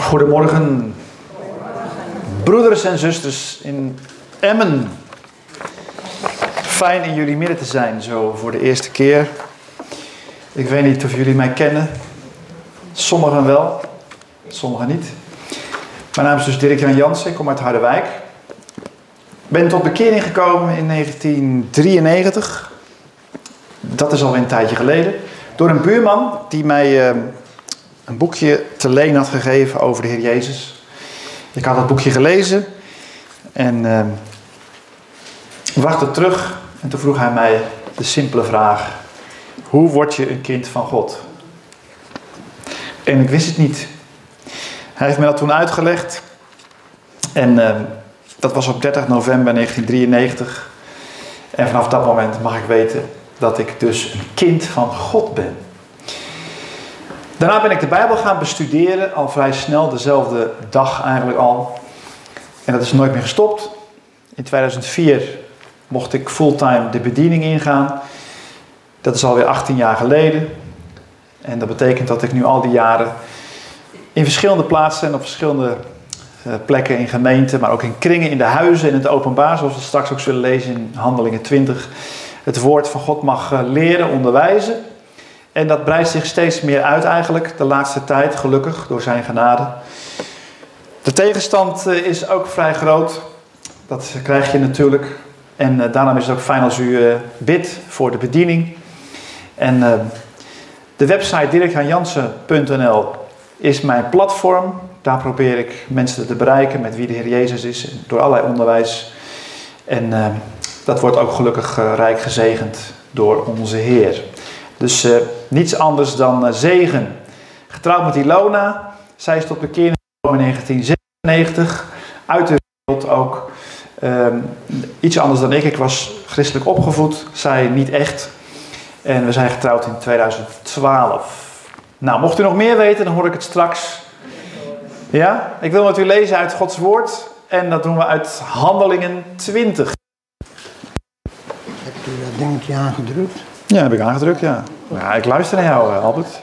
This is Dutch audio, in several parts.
Goedemorgen, broeders en zusters in Emmen. Fijn in jullie midden te zijn, zo voor de eerste keer. Ik weet niet of jullie mij kennen. Sommigen wel, sommigen niet. Mijn naam is dus Dirk-Jan Jansen, ik kom uit Harderwijk. Ik ben tot bekering gekomen in 1993. Dat is alweer een tijdje geleden. Door een buurman die mij een boekje te leen had gegeven over de Heer Jezus. Ik had dat boekje gelezen en wachtte terug. En toen vroeg hij mij de simpele vraag: hoe word je een kind van God? En ik wist het niet. Hij heeft me dat toen uitgelegd. En dat was op 30 november 1993. En vanaf dat moment mag ik weten dat ik dus een kind van God ben. Daarna ben ik de Bijbel gaan bestuderen, al vrij snel, dezelfde dag eigenlijk al. En dat is nooit meer gestopt. In 2004 mocht ik fulltime de bediening ingaan. Dat is alweer 18 jaar geleden. En dat betekent dat ik nu al die jaren in verschillende plaatsen en op verschillende plekken in gemeenten, maar ook in kringen, in de huizen, in het openbaar, zoals we straks ook zullen lezen in Handelingen 20, het woord van God mag leren, onderwijzen. En dat breidt zich steeds meer uit eigenlijk, de laatste tijd, gelukkig, door zijn genade. De tegenstand is ook vrij groot. Dat krijg je natuurlijk. En daarom is het ook fijn als u bidt voor de bediening. En de website dirkjanjansen.nl is mijn platform. Daar probeer ik mensen te bereiken met wie de Heer Jezus is, door allerlei onderwijs. En dat wordt ook gelukkig rijk gezegend door onze Heer. Dus niets anders dan zegen. Getrouwd met Ilona. Zij is tot bekering gekomen in 1997. Uit de wereld ook. Iets anders dan ik. Ik was christelijk opgevoed. Zij niet echt. En we zijn getrouwd in 2012. Nou, mocht u nog meer weten, dan hoor ik het straks. Ja? Ik wil met u lezen uit Gods woord. En dat doen we uit Handelingen 20. Hebt u dat dingetje aangedrukt? Ja, heb ik aangedrukt, ja. Ja, ik luister naar jou, Albert.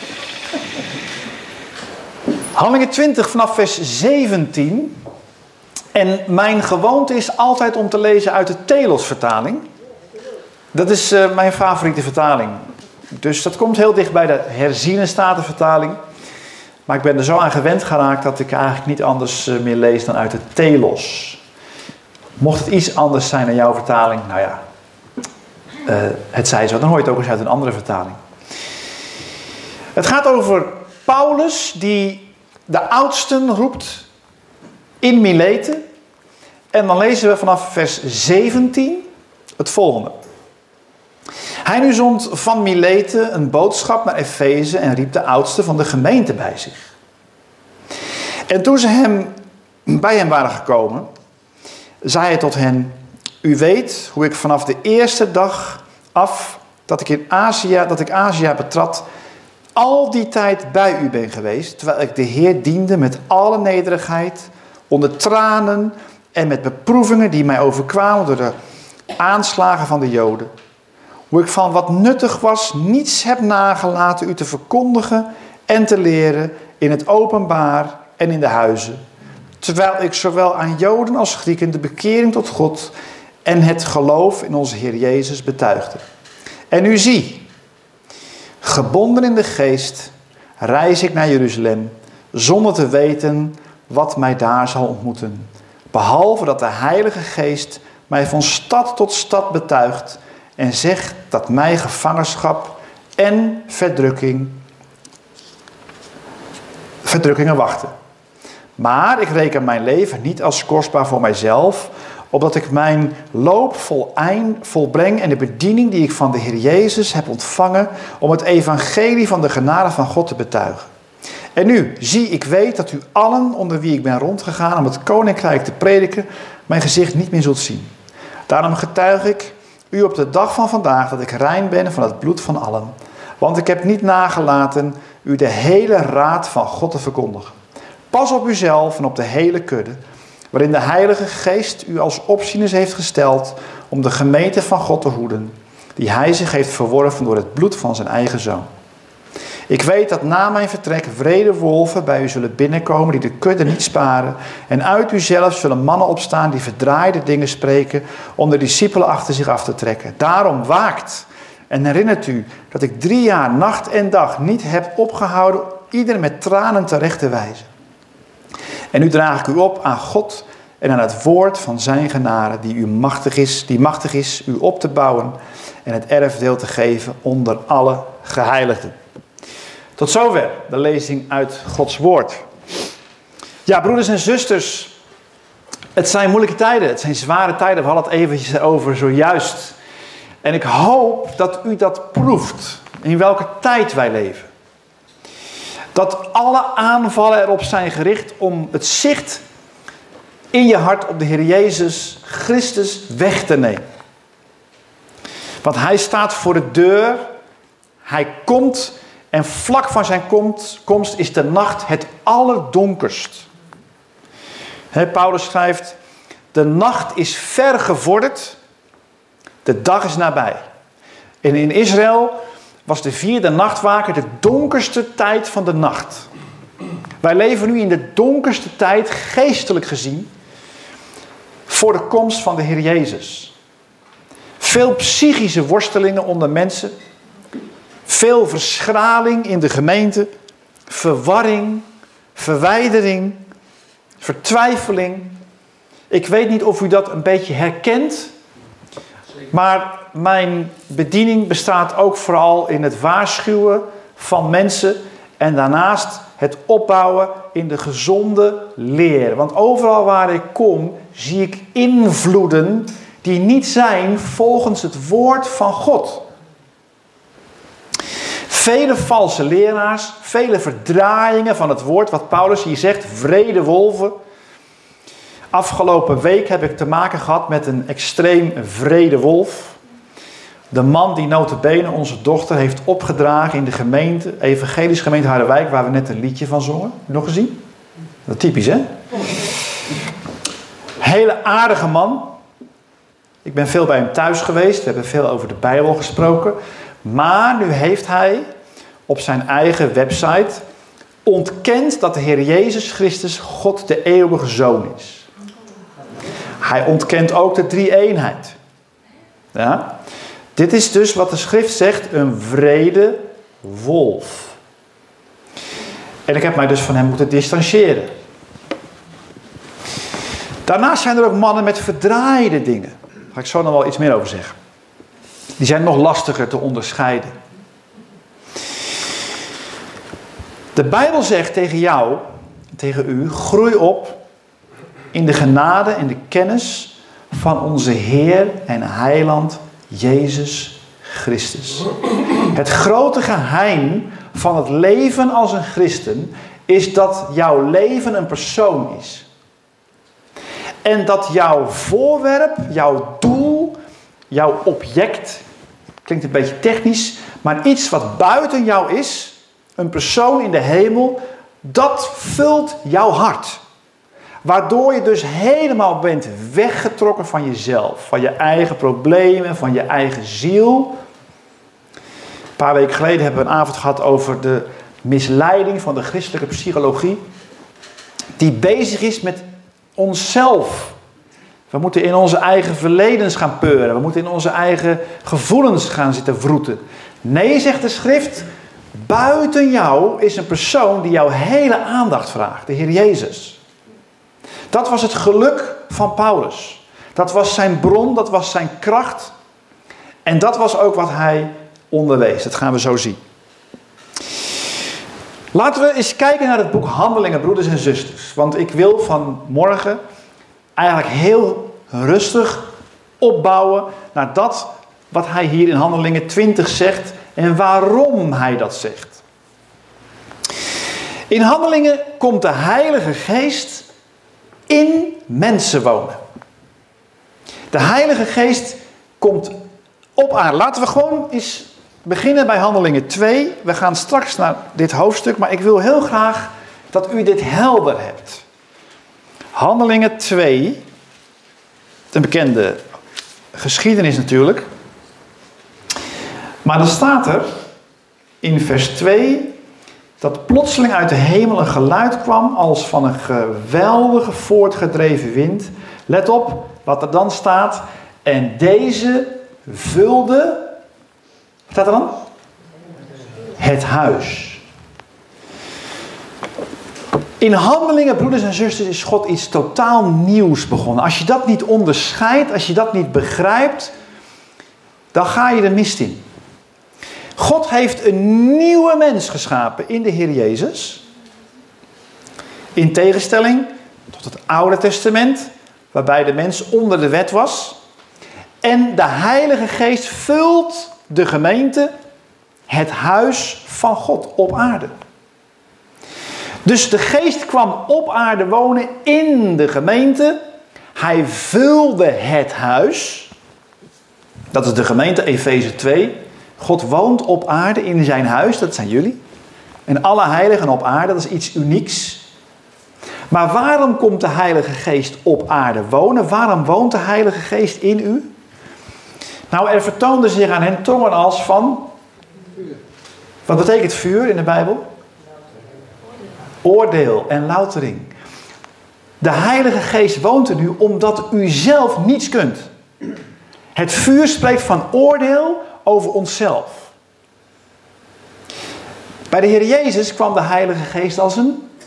Handelingen 20 vanaf vers 17. En mijn gewoonte is altijd om te lezen uit de Telos-vertaling. Dat is mijn favoriete vertaling. Dus dat komt heel dicht bij de herziene statenvertaling. Maar ik ben er zo aan gewend geraakt dat ik eigenlijk niet anders meer lees dan uit de Telos. Mocht het iets anders zijn dan jouw vertaling, nou ja. Het zij zo, dan hoor je het ook eens uit een andere vertaling. Het gaat over Paulus die de oudsten roept in Mileten. En dan lezen we vanaf vers 17 het volgende. Hij nu zond van Mileten een boodschap naar Efeze en riep de oudsten van de gemeente bij zich. En toen ze bij hem waren gekomen, zei hij tot hen: u weet hoe ik vanaf de eerste dag af dat ik Azië betrad, al die tijd bij u ben geweest, terwijl ik de Heer diende met alle nederigheid, onder tranen en met beproevingen die mij overkwamen door de aanslagen van de Joden. Hoe ik van wat nuttig was niets heb nagelaten u te verkondigen en te leren in het openbaar en in de huizen. Terwijl ik zowel aan Joden als Grieken de bekering tot God en het geloof in onze Heer Jezus betuigde. En nu zie, gebonden in de geest, reis ik naar Jeruzalem, zonder te weten wat mij daar zal ontmoeten. Behalve dat de Heilige Geest mij van stad tot stad betuigt en zegt dat mij gevangenschap en verdrukkingen wachten. Maar ik reken mijn leven niet als kostbaar voor mijzelf, opdat ik mijn loop volbreng en de bediening die ik van de Heer Jezus heb ontvangen, om het evangelie van de genade van God te betuigen. En nu, zie, ik weet dat u allen onder wie ik ben rondgegaan om het koninkrijk te prediken, mijn gezicht niet meer zult zien. Daarom getuig ik u op de dag van vandaag dat ik rein ben van het bloed van allen. Want ik heb niet nagelaten u de hele raad van God te verkondigen. Pas op uzelf en op de hele kudde, waarin de Heilige Geest u als opzieners heeft gesteld om de gemeente van God te hoeden, die hij zich heeft verworven door het bloed van zijn eigen zoon. Ik weet dat na mijn vertrek wrede wolven bij u zullen binnenkomen die de kudde niet sparen. En uit u zelf zullen mannen opstaan die verdraaide dingen spreken om de discipelen achter zich af te trekken. Daarom waakt en herinnert u dat ik 3 jaar nacht en dag niet heb opgehouden ieder met tranen terecht te wijzen. En nu draag ik u op aan God en aan het woord van zijn genade die machtig is u op te bouwen en het erfdeel te geven onder alle geheiligden. Tot zover de lezing uit Gods woord. Ja, broeders en zusters, het zijn moeilijke tijden, het zijn zware tijden. We hadden het eventjes over zojuist. En ik hoop dat u dat proeft, in welke tijd wij leven. Dat alle aanvallen erop zijn gericht om het zicht in je hart op de Heer Jezus Christus weg te nemen. Want hij staat voor de deur, hij komt en vlak van zijn komst is de nacht het allerdonkerst. Paulus schrijft, de nacht is ver gevorderd, de dag is nabij. En in Israël was de 4e nachtwaker de donkerste tijd van de nacht. Wij leven nu in de donkerste tijd, geestelijk gezien, voor de komst van de Heer Jezus. Veel psychische worstelingen onder mensen. Veel verschraling in de gemeente. Verwarring, verwijdering, vertwijfeling. Ik weet niet of u dat een beetje herkent. Maar mijn bediening bestaat ook vooral in het waarschuwen van mensen. En daarnaast het opbouwen in de gezonde leer. Want overal waar ik kom, zie ik invloeden die niet zijn volgens het woord van God. Vele valse leraars, vele verdraaiingen van het woord, wat Paulus hier zegt, wrede wolven. Afgelopen week heb ik te maken gehad met een extreem wrede wolf. De man die nota bene onze dochter heeft opgedragen in de gemeente, evangelische gemeente Harderwijk, waar we net een liedje van zongen. Nog gezien? Dat is typisch, hè? Hele aardige man. Ik ben veel bij hem thuis geweest. We hebben veel over de Bijbel gesproken. Maar nu heeft hij op zijn eigen website ontkend dat de Heer Jezus Christus God de eeuwige Zoon is. Hij ontkent ook de drie-eenheid. Ja? Dit is dus wat de schrift zegt, een wrede wolf. En ik heb mij dus van hem moeten distancieren. Daarnaast zijn er ook mannen met verdraaide dingen. Daar ga ik zo nog wel iets meer over zeggen. Die zijn nog lastiger te onderscheiden. De Bijbel zegt tegen jou, tegen u, groei op in de genade en de kennis van onze Heer en Heiland Jezus Christus. Het grote geheim van het leven als een christen is dat jouw leven een persoon is. En dat jouw voorwerp, jouw doel, jouw object, klinkt een beetje technisch, maar iets wat buiten jou is, een persoon in de hemel, dat vult jouw hart. Waardoor je dus helemaal bent weggetrokken van jezelf, van je eigen problemen, van je eigen ziel. Een paar weken geleden hebben we een avond gehad over de misleiding van de christelijke psychologie, die bezig is met onszelf. We moeten in onze eigen verledens gaan peuren. We moeten in onze eigen gevoelens gaan zitten wroeten. Nee, zegt de schrift, buiten jou is een persoon die jouw hele aandacht vraagt. De Heer Jezus. Dat was het geluk van Paulus. Dat was zijn bron, dat was zijn kracht. En dat was ook wat hij onderwees. Dat gaan we zo zien. Laten we eens kijken naar het boek Handelingen, broeders en zusters. Want ik wil vanmorgen eigenlijk heel rustig opbouwen naar dat wat hij hier in Handelingen 20 zegt en waarom hij dat zegt. In Handelingen komt de Heilige Geest in mensen wonen. De Heilige Geest komt op aarde. Laten we gewoon eens beginnen bij Handelingen 2. We gaan straks naar dit hoofdstuk, maar ik wil heel graag dat u dit helder hebt. Handelingen 2, een bekende geschiedenis natuurlijk. Maar dan staat er in vers 2 dat plotseling uit de hemel een geluid kwam als van een geweldige voortgedreven wind. Let op wat er dan staat. En deze vulde, wat staat er dan? Het huis. In Handelingen, broeders en zusters, is God iets totaal nieuws begonnen. Als je dat niet onderscheidt, als je dat niet begrijpt, dan ga je de mist in. God heeft een nieuwe mens geschapen in de Heer Jezus. In tegenstelling tot het Oude Testament, waarbij de mens onder de wet was. En de Heilige Geest vult de gemeente, het huis van God op aarde. Dus de Geest kwam op aarde wonen in de gemeente. Hij vulde het huis. Dat is de gemeente, Efeze 2. God woont op aarde in zijn huis, dat zijn jullie. En alle heiligen op aarde, dat is iets unieks. Maar waarom komt de Heilige Geest op aarde wonen? Waarom woont de Heilige Geest in u? Nou, er vertoonde zich aan hen tongen als van... Wat betekent vuur in de Bijbel? Oordeel en loutering. De Heilige Geest woont in u omdat u zelf niets kunt. Het vuur spreekt van oordeel over onszelf. Bij de Heer Jezus kwam de Heilige Geest als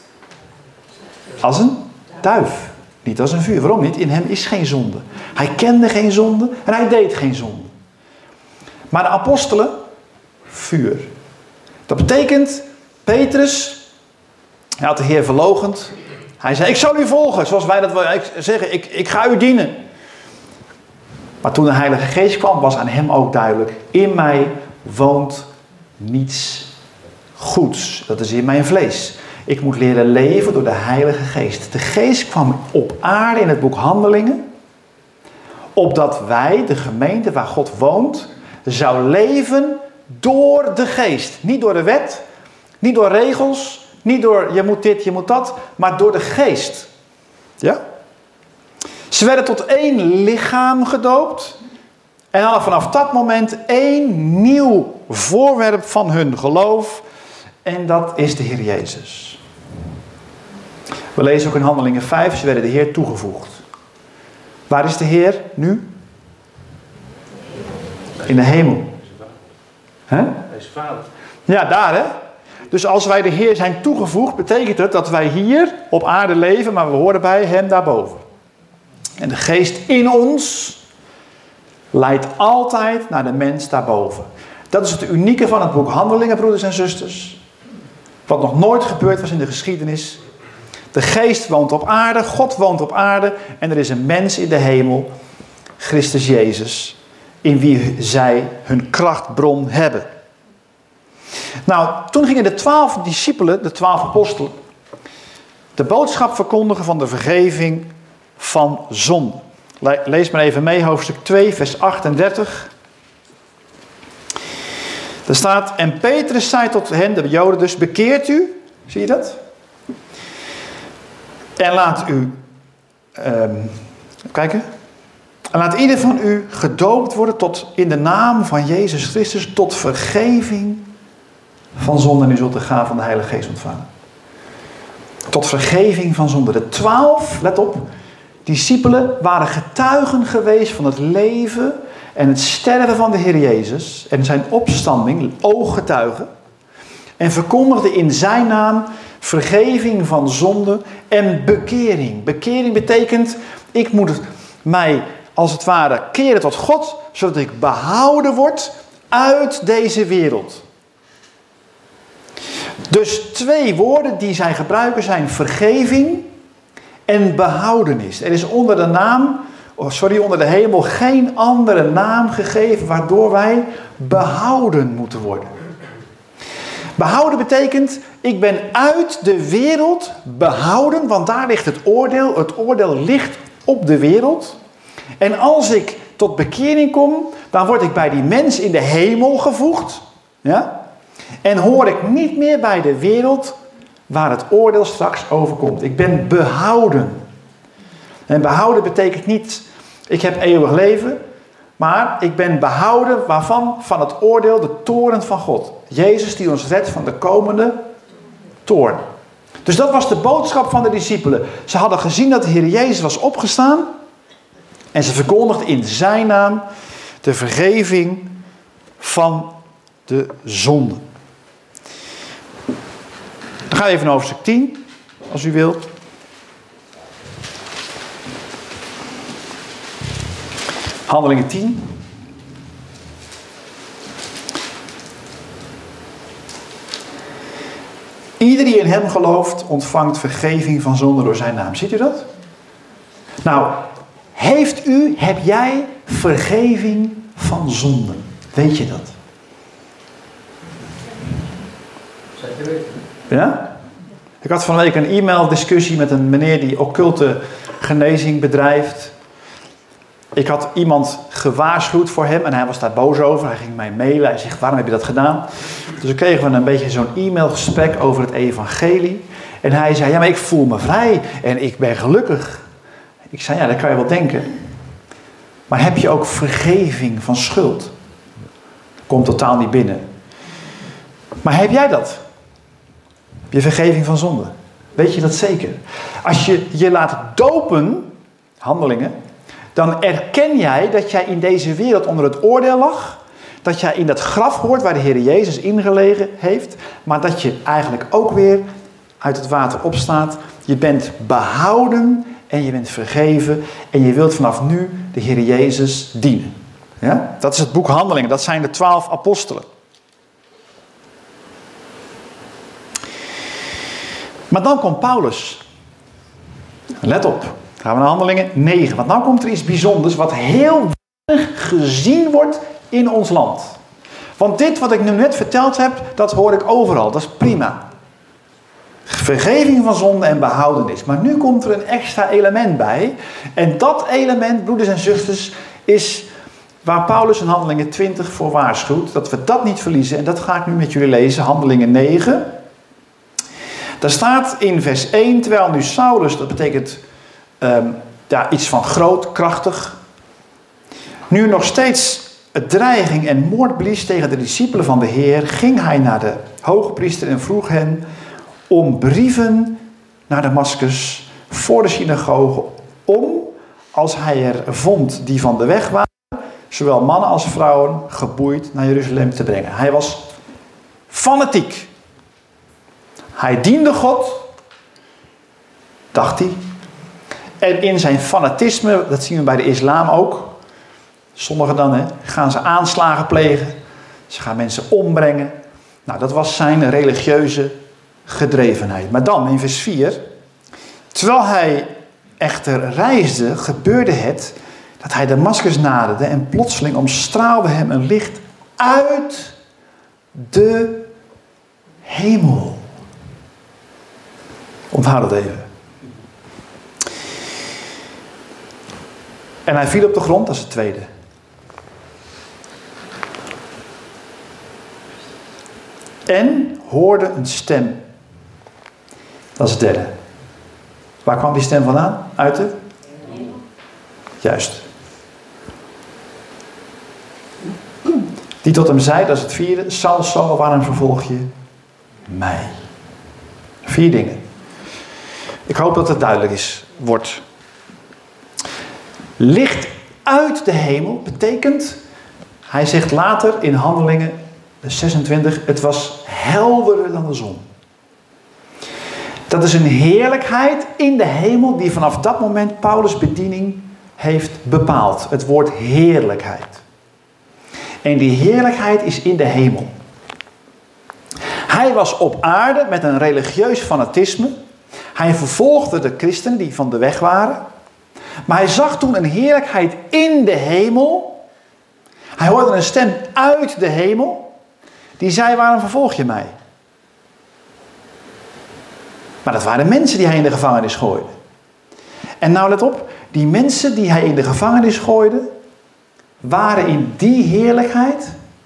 een duif. Niet als een vuur. Waarom niet? In hem is geen zonde. Hij kende geen zonde en hij deed geen zonde. Maar de apostelen, vuur. Dat betekent, Petrus, hij had de Heer verloochend. Hij zei, ik zal u volgen, zoals wij dat zeggen, ik ga u dienen. Maar toen de Heilige Geest kwam, was aan hem ook duidelijk, in mij woont niets goeds. Dat is in mijn vlees. Ik moet leren leven door de Heilige Geest. De Geest kwam op aarde in het boek Handelingen, opdat wij, de gemeente waar God woont, zou leven door de Geest. Niet door de wet, niet door regels, niet door je moet dit, je moet dat, maar door de Geest. Ja? Ze werden tot één lichaam gedoopt en hadden vanaf dat moment één nieuw voorwerp van hun geloof en dat is de Heer Jezus. We lezen ook in Handelingen 5, ze werden de Heer toegevoegd. Waar is de Heer nu? In de hemel. Hij is vader. Ja, daar hè. Dus als wij de Heer zijn toegevoegd, betekent het dat wij hier op aarde leven, maar we horen bij hem daarboven. En de Geest in ons leidt altijd naar de mens daarboven. Dat is het unieke van het boek Handelingen, broeders en zusters. Wat nog nooit gebeurd was in de geschiedenis. De Geest woont op aarde, God woont op aarde en er is een mens in de hemel, Christus Jezus, in wie zij hun krachtbron hebben. Nou, toen gingen de 12 discipelen, de 12 apostelen, de boodschap verkondigen van de vergeving van zonde. Lees maar even mee, hoofdstuk 2, vers 38. Er staat, en Petrus zei tot hen, de Joden dus, bekeert u, zie je dat? En laat u, kijken, en laat ieder van u gedoopt worden tot in de naam van Jezus Christus tot vergeving van zonde. En u zult de gave van de Heilige Geest ontvangen. Tot vergeving van zonde. De 12, let op, discipelen waren getuigen geweest van het leven en het sterven van de Heer Jezus en zijn opstanding, ooggetuigen. En verkondigden in zijn naam vergeving van zonde en bekering. Bekering betekent, ik moet mij als het ware keren tot God, zodat ik behouden word uit deze wereld. Dus 2 woorden die zij gebruiken zijn vergeving en behoudenis. Er is onder de hemel geen andere naam gegeven waardoor wij behouden moeten worden. Behouden betekent, ik ben uit de wereld behouden, want daar ligt het oordeel. Het oordeel ligt op de wereld. En als ik tot bekering kom, dan word ik bij die mens in de hemel gevoegd. Ja? En hoor ik niet meer bij de wereld waar het oordeel straks overkomt. Ik ben behouden. En behouden betekent niet, ik heb eeuwig leven. Maar ik ben behouden waarvan? Van het oordeel, de toorn van God. Jezus die ons redt van de komende toorn. Dus dat was de boodschap van de discipelen. Ze hadden gezien dat de Heer Jezus was opgestaan. En ze verkondigden in zijn naam de vergeving van de zonde. Dan gaan we even naar hoofdstuk 10, als u wilt. Handelingen 10. Ieder die in hem gelooft, ontvangt vergeving van zonde door zijn naam. Ziet u dat? Nou, heb jij vergeving van zonden? Weet je dat? Zeker weten. Ja? Ik had van de week een e-mail-discussie met een meneer die occulte genezing bedrijft. Ik had iemand gewaarschuwd voor hem en hij was daar boos over. Hij ging mij mailen. Hij zegt, waarom heb je dat gedaan? Dus dan kregen we een beetje zo'n e-mailgesprek over het evangelie. En hij zei, ja, maar ik voel me vrij en ik ben gelukkig. Ik zei, ja, dat kan je wel denken. Maar heb je ook vergeving van schuld? Komt totaal niet binnen. Maar heb jij dat? Heb je vergeving van zonde? Weet je dat zeker? Als je je laat dopen, handelingen, dan erken jij dat jij in deze wereld onder het oordeel lag. Dat jij in dat graf hoort waar de Heer Jezus ingelegen heeft. Maar dat je eigenlijk ook weer uit het water opstaat. Je bent behouden en je bent vergeven. En je wilt vanaf nu de Heer Jezus dienen. Ja? Dat is het boek Handelingen. Dat zijn de 12 apostelen. Maar dan komt Paulus. Let op. Gaan we naar Handelingen 9. Want nou komt er iets bijzonders wat heel weinig gezien wordt in ons land. Want dit wat ik nu net verteld heb, dat hoor ik overal. Dat is prima. Vergeving van zonde en behoudenis. Maar nu komt er een extra element bij. En dat element, broeders en zusters, is waar Paulus in Handelingen 20 voor waarschuwt. Dat we dat niet verliezen. En dat ga ik nu met jullie lezen. Handelingen 9. Daar staat in vers 1. Terwijl nu Saulus, dat betekent iets van groot, krachtig. Nu nog steeds dreiging en moord blies tegen de discipelen van de Heer, ging hij naar de hogepriester en vroeg hen om brieven naar Damaskus voor de synagoge, om, als hij er vond die van de weg waren, zowel mannen als vrouwen geboeid naar Jeruzalem te brengen. Hij was fanatiek. Hij diende God, dacht hij. En in zijn fanatisme, dat zien we bij de islam ook. Sommigen dan, gaan ze aanslagen plegen. Ze gaan mensen ombrengen. Nou, dat was zijn religieuze gedrevenheid. Maar dan, in vers 4. Terwijl hij echter reisde, gebeurde het dat hij Damaskus naderde. En plotseling omstraalde hem een licht uit de hemel. Onthoud dat even. En hij viel op de grond, dat is het tweede. En hoorde een stem. Dat is het derde. Waar kwam die stem vandaan? Uit de? Juist. Die tot hem zei, dat is het vierde. Saul, waarom vervolg je mij? 4 dingen. Ik hoop dat het duidelijk wordt. Licht uit de hemel betekent, hij zegt later in Handelingen 26, het was helderder dan de zon. Dat is een heerlijkheid in de hemel die vanaf dat moment Paulus' bediening heeft bepaald. Het woord heerlijkheid. En die heerlijkheid is in de hemel. Hij was op aarde met een religieus fanatisme. Hij vervolgde de christenen die van de weg waren. Maar hij zag toen een heerlijkheid in de hemel. Hij hoorde een stem uit de hemel. Die zei, waarom vervolg je mij? Maar dat waren mensen die hij in de gevangenis gooide. En nou let op. Die mensen die hij in de gevangenis gooide, waren in die heerlijkheid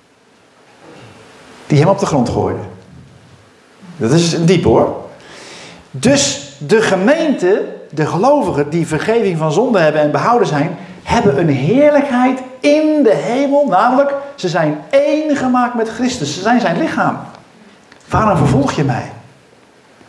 die hem op de grond gooide. Dat is diep hoor. Dus de gemeente, de gelovigen die vergeving van zonde hebben en behouden zijn, hebben een heerlijkheid in de hemel. Namelijk, ze zijn één gemaakt met Christus. Ze zijn zijn lichaam. Waarom vervolg je mij?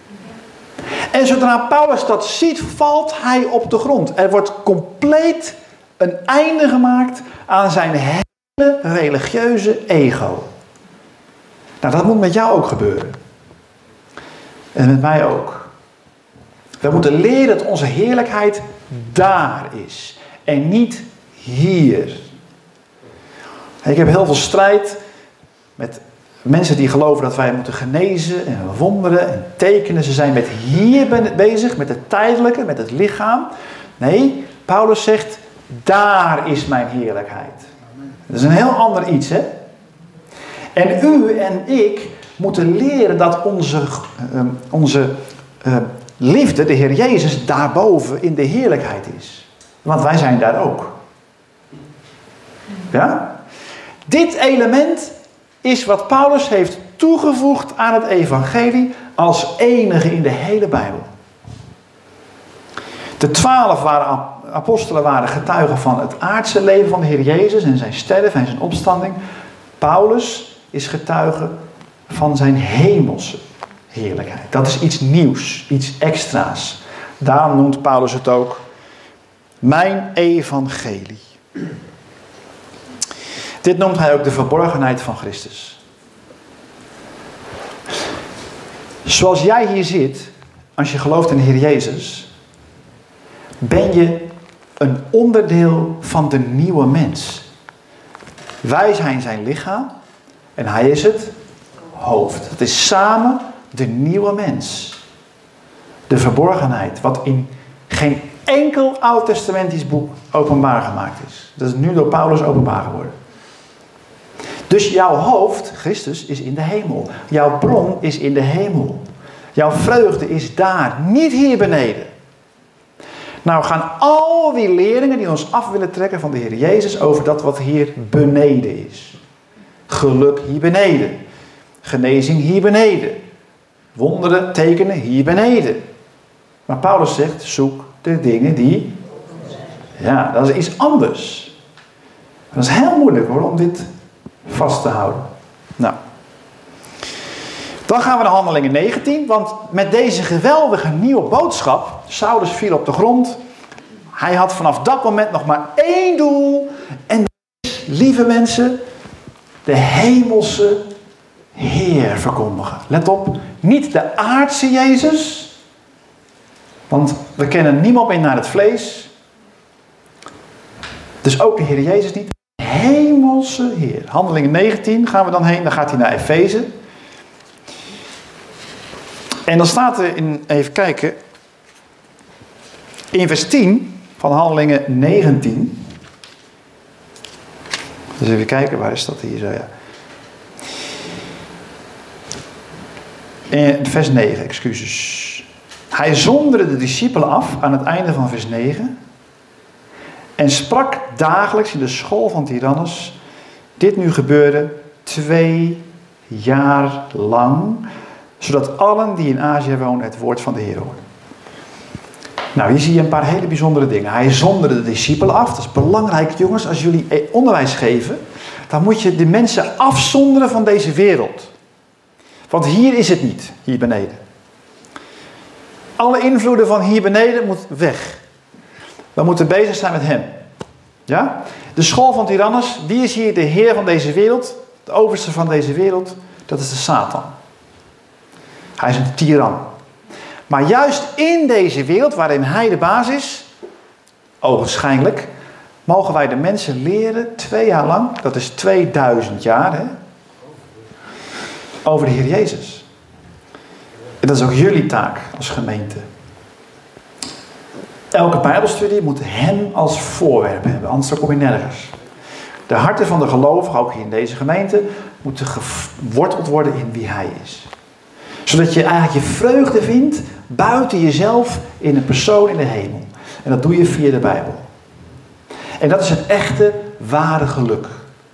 En zodra Paulus dat ziet, valt hij op de grond. Er wordt compleet een einde gemaakt aan zijn hele religieuze ego. Nou, dat moet met jou ook gebeuren. En met mij ook. We moeten leren dat onze heerlijkheid daar is. En niet hier. Ik heb heel veel strijd met mensen die geloven dat wij moeten genezen en wonderen en tekenen. Ze zijn met hier bezig, met het tijdelijke, met het lichaam. Nee, Paulus zegt, daar is mijn heerlijkheid. Dat is een heel ander iets, hè? En u en ik moeten leren dat onze liefde, de Heer Jezus, daarboven in de heerlijkheid is. Want wij zijn daar ook. Ja? Dit element is wat Paulus heeft toegevoegd aan het evangelie als enige in de hele Bijbel. De 12 apostelen waren getuigen van het aardse leven van de Heer Jezus en zijn sterven en zijn opstanding. Paulus is getuige van zijn hemelse heerlijkheid. Dat is iets nieuws, iets extra's. Daarom noemt Paulus het ook mijn evangelie. Dit noemt hij ook de verborgenheid van Christus. Zoals jij hier zit, als je gelooft in de Heer Jezus, ben je een onderdeel van de nieuwe mens. Wij zijn zijn lichaam en hij is het hoofd. Het is samen de nieuwe mens. De verborgenheid, wat in geen enkel oud-testamentisch boek openbaar gemaakt is. Dat is nu door Paulus openbaar geworden. Dus jouw hoofd, Christus, is in de hemel. Jouw bron is in de hemel. Jouw vreugde is daar, niet hier beneden. Nou gaan al die leerlingen die ons af willen trekken van de Heer Jezus over dat wat hier beneden is. Geluk hier beneden. Genezing hier beneden. Wonderen, tekenen hier beneden. Maar Paulus zegt, zoek de dingen die... Ja, dat is iets anders. Dat is heel moeilijk hoor, om dit vast te houden. Nou. Dan gaan we naar Handelingen 19, want met deze geweldige nieuwe boodschap, Saulus viel op de grond. Hij had vanaf dat moment nog maar één doel. En dat is, lieve mensen, de hemelse Heer verkondigen. Let op, niet de aardse Jezus. Want we kennen niemand meer naar het vlees. Dus ook de Heer Jezus niet. De hemelse Heer. Handelingen 19 gaan we dan heen. Dan gaat hij naar Efeze. En dan staat er in, even kijken, in vers 10 van Handelingen 19. Dus even kijken, waar is dat hier zo, ja. In vers 9, excuses. Hij zonderde de discipelen af aan het einde van vers 9 en sprak dagelijks in de school van Tyrannus. Dit nu gebeurde 2 jaar lang, zodat allen die in Azië wonen het woord van de Heer horen. Nou, hier zie je een paar hele bijzondere dingen. Hij zonderde de discipelen af. Dat is belangrijk, jongens. Als jullie onderwijs geven, dan moet je de mensen afzonderen van deze wereld. Want hier is het niet, hier beneden. Alle invloeden van hier beneden moet weg. We moeten bezig zijn met hem. Ja? De school van Tyrannus, wie is hier de heer van deze wereld? De overste van deze wereld, dat is de Satan. Hij is een tiran. Maar juist in deze wereld, waarin hij de baas is, ogenschijnlijk, mogen wij de mensen leren 2 jaar lang, dat is 2000 jaar, hè, over de Heer Jezus. En dat is ook jullie taak als gemeente. Elke bijbelstudie moet hem als voorwerp hebben, anders kom je nergens. De harten van de gelovigen, ook hier in deze gemeente, moeten geworteld worden in wie hij is. Zodat je eigenlijk je vreugde vindt buiten jezelf in een persoon in de hemel. En dat doe je via de Bijbel. En dat is het echte, ware geluk.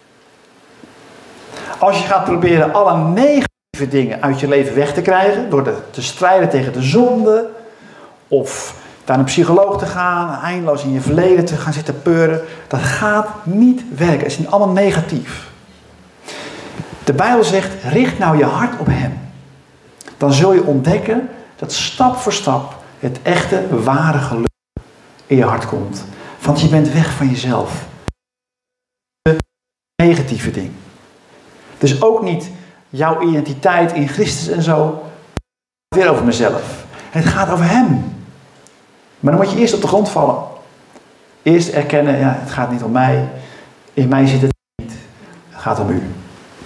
Als je gaat proberen alle negatieve dingen uit je leven weg te krijgen, door te strijden tegen de zonde, of naar een psycholoog te gaan, eindeloos in je verleden te gaan zitten peuren, dat gaat niet werken. Het is allemaal negatief. De Bijbel zegt, richt nou je hart op hem. Dan zul je ontdekken dat stap voor stap het echte, ware geluk in je hart komt. Want je bent weg van jezelf. De negatieve ding. Dus ook niet jouw identiteit in Christus en zo. Weer over mezelf. Het gaat over hem. Maar dan moet je eerst op de grond vallen. Eerst erkennen, ja, het gaat niet om mij. In mij zit het niet. Het gaat om u.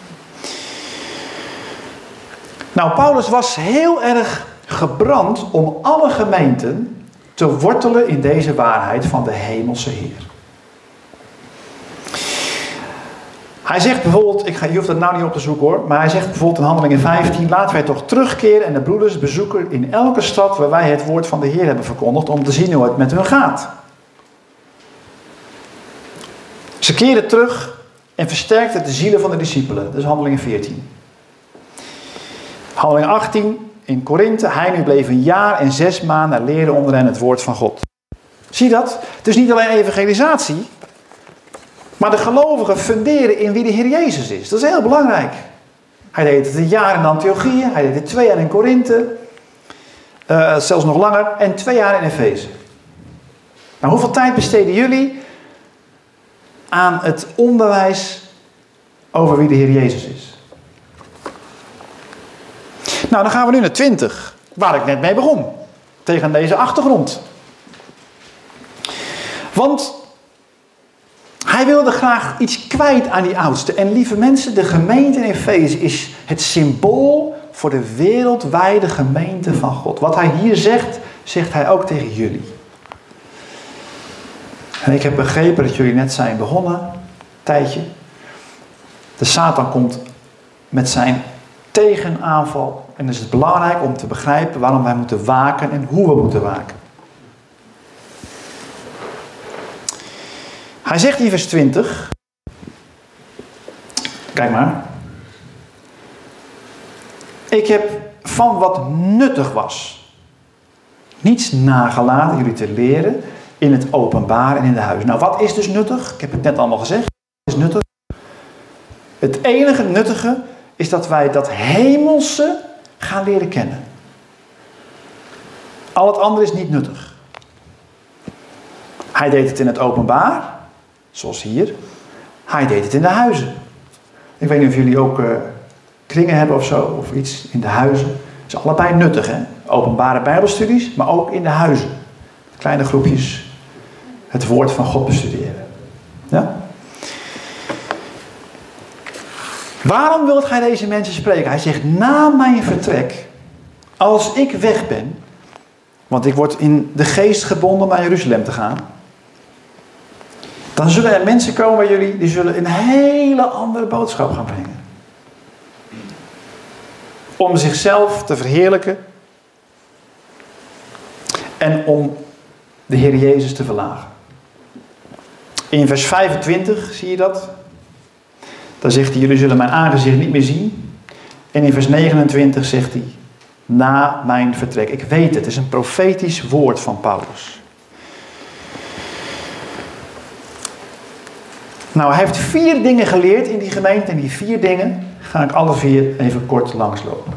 Nou, Paulus was heel erg gebrand om alle gemeenten te wortelen in deze waarheid van de hemelse Heer. Hij zegt bijvoorbeeld, je hoeft dat nou niet op te zoeken hoor, maar hij zegt bijvoorbeeld in Handelingen 15, laten wij toch terugkeren en de broeders bezoeken in elke stad waar wij het woord van de Heer hebben verkondigd, om te zien hoe het met hun gaat. Ze keerden terug en versterkten de zielen van de discipelen. Dat is Handelingen 14. Handelingen 18 in Korinthe. Hij nu bleef 1 jaar en 6 maanden leren onder hen het woord van God. Zie je dat? Het is niet alleen evangelisatie. Maar de gelovigen funderen in wie de Heer Jezus is. Dat is heel belangrijk. Hij deed het 1 jaar in Antiochië. Hij deed het 2 jaar in Korinthe. Zelfs nog langer. En 2 jaar in Efeze. Nou, hoeveel tijd besteden jullie aan het onderwijs over wie de Heer Jezus is? Nou, dan gaan we nu naar 20. Waar ik net mee begon. Tegen deze achtergrond. Want hij wilde graag iets kwijt aan die oudsten. En lieve mensen, de gemeente in Efeze is het symbool voor de wereldwijde gemeente van God. Wat hij hier zegt, zegt hij ook tegen jullie. En ik heb begrepen dat jullie net zijn begonnen, een tijdje. De Satan komt met zijn tegenaanval. En dus is het belangrijk om te begrijpen waarom wij moeten waken en hoe we moeten waken. Hij zegt in vers 20. Kijk maar. Ik heb van wat nuttig was niets nagelaten jullie te leren in het openbaar en in de huizen. Nou, wat is dus nuttig? Ik heb het net allemaal gezegd. Wat is nuttig? Het enige nuttige is dat wij dat hemelse gaan leren kennen. Al het andere is niet nuttig. Hij deed het in het openbaar. Zoals hier. Hij deed het in de huizen. Ik weet niet of jullie ook kringen hebben of zo. Of iets in de huizen. Dat is allebei nuttig, hè. Openbare bijbelstudies. Maar ook in de huizen. Kleine groepjes. Het woord van God bestuderen. Ja? Waarom wil hij deze mensen spreken? Hij zegt, na mijn vertrek. Als ik weg ben. Want ik word in de geest gebonden om naar Jeruzalem te gaan. Dan zullen er mensen komen bij jullie, die zullen een hele andere boodschap gaan brengen. Om zichzelf te verheerlijken. En om de Heer Jezus te verlagen. In vers 25 zie je dat. Dan zegt hij, jullie zullen mijn aangezicht niet meer zien. En in vers 29 zegt hij, na mijn vertrek. Ik weet het is een profetisch woord van Paulus. Nou, hij heeft 4 dingen geleerd in die gemeente. En die 4 dingen ga ik alle 4 even kort langslopen.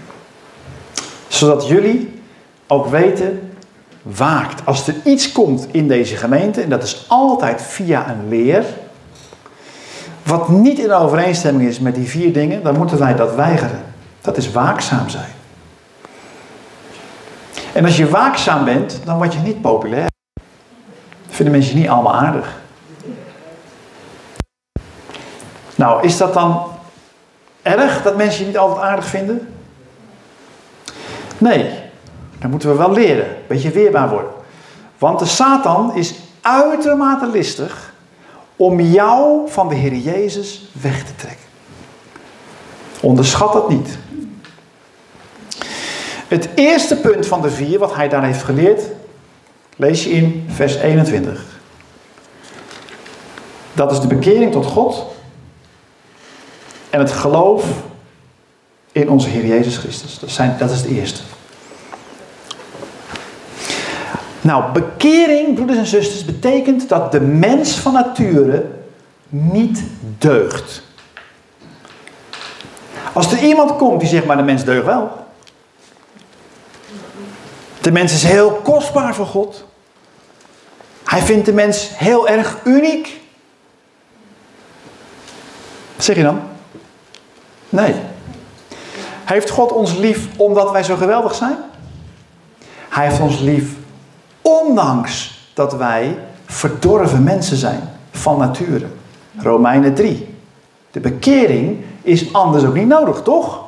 Zodat jullie ook weten, waakt. Als er iets komt in deze gemeente, en dat is altijd via een leer, wat niet in overeenstemming is met die 4 dingen, dan moeten wij dat weigeren. Dat is waakzaam zijn. En als je waakzaam bent, dan word je niet populair. Dat vinden mensen je niet allemaal aardig. Nou, is dat dan erg dat mensen je niet altijd aardig vinden? Nee, dan moeten we wel leren. Een beetje weerbaar worden. Want de Satan is uitermate listig om jou van de Heer Jezus weg te trekken. Onderschat dat niet. Het eerste punt van de 4 wat hij daar heeft geleerd, lees je in vers 21. Dat is de bekering tot God en het geloof in onze Heer Jezus Christus. Dat is het eerste. Nou, bekering, broeders en zusters, betekent dat de mens van nature niet deugt. Als er iemand komt die zegt, maar de mens deugt wel. De mens is heel kostbaar voor God. Hij vindt de mens heel erg uniek. Wat zeg je dan? Nee. Heeft God ons lief omdat wij zo geweldig zijn? Hij heeft ons lief ondanks dat wij verdorven mensen zijn van nature. Romeinen 3. De bekering is anders ook niet nodig, toch?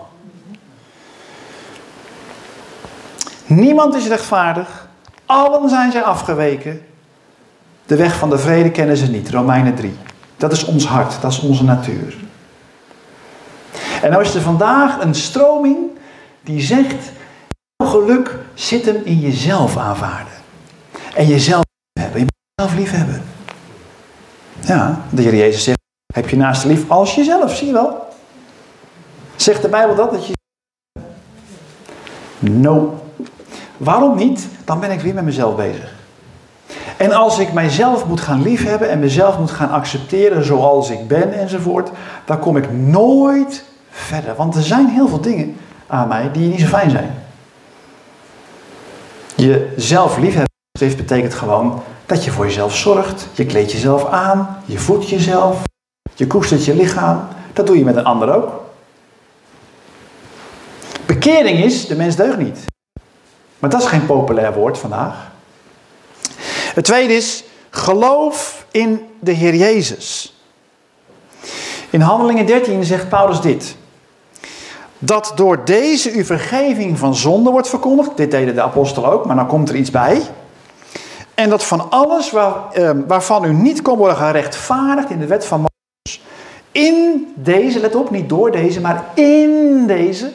Niemand is rechtvaardig. Allen zijn zij afgeweken. De weg van de vrede kennen ze niet. Romeinen 3. Dat is ons hart. Dat is onze natuur. En nou is er vandaag een stroming die zegt: jouw geluk zit hem in jezelf aanvaarden. En jezelf liefhebben. Je moet jezelf liefhebben. Ja, de Heer Jezus zegt: heb je naast lief als jezelf. Zie je wel? Zegt de Bijbel dat je... No. Waarom niet? Dan ben ik weer met mezelf bezig. En als ik mijzelf moet gaan liefhebben en mezelf moet gaan accepteren zoals ik ben enzovoort, dan kom ik nooit verder. Want er zijn heel veel dingen aan mij die niet zo fijn zijn. Jezelf liefhebben betekent gewoon dat je voor jezelf zorgt. Je kleedt jezelf aan. Je voedt jezelf. Je koestert je lichaam. Dat doe je met een ander ook. Bekering is, de mens deugt niet. Maar dat is geen populair woord vandaag. Het tweede is, geloof in de Heer Jezus. In Handelingen 13 zegt Paulus dit. Dat door deze uw vergeving van zonde wordt verkondigd. Dit deden de apostelen ook, maar dan komt er iets bij. En dat van alles waarvan u niet kon worden gerechtvaardigd in de wet van Mozes. In deze, let op, niet door deze, maar in deze.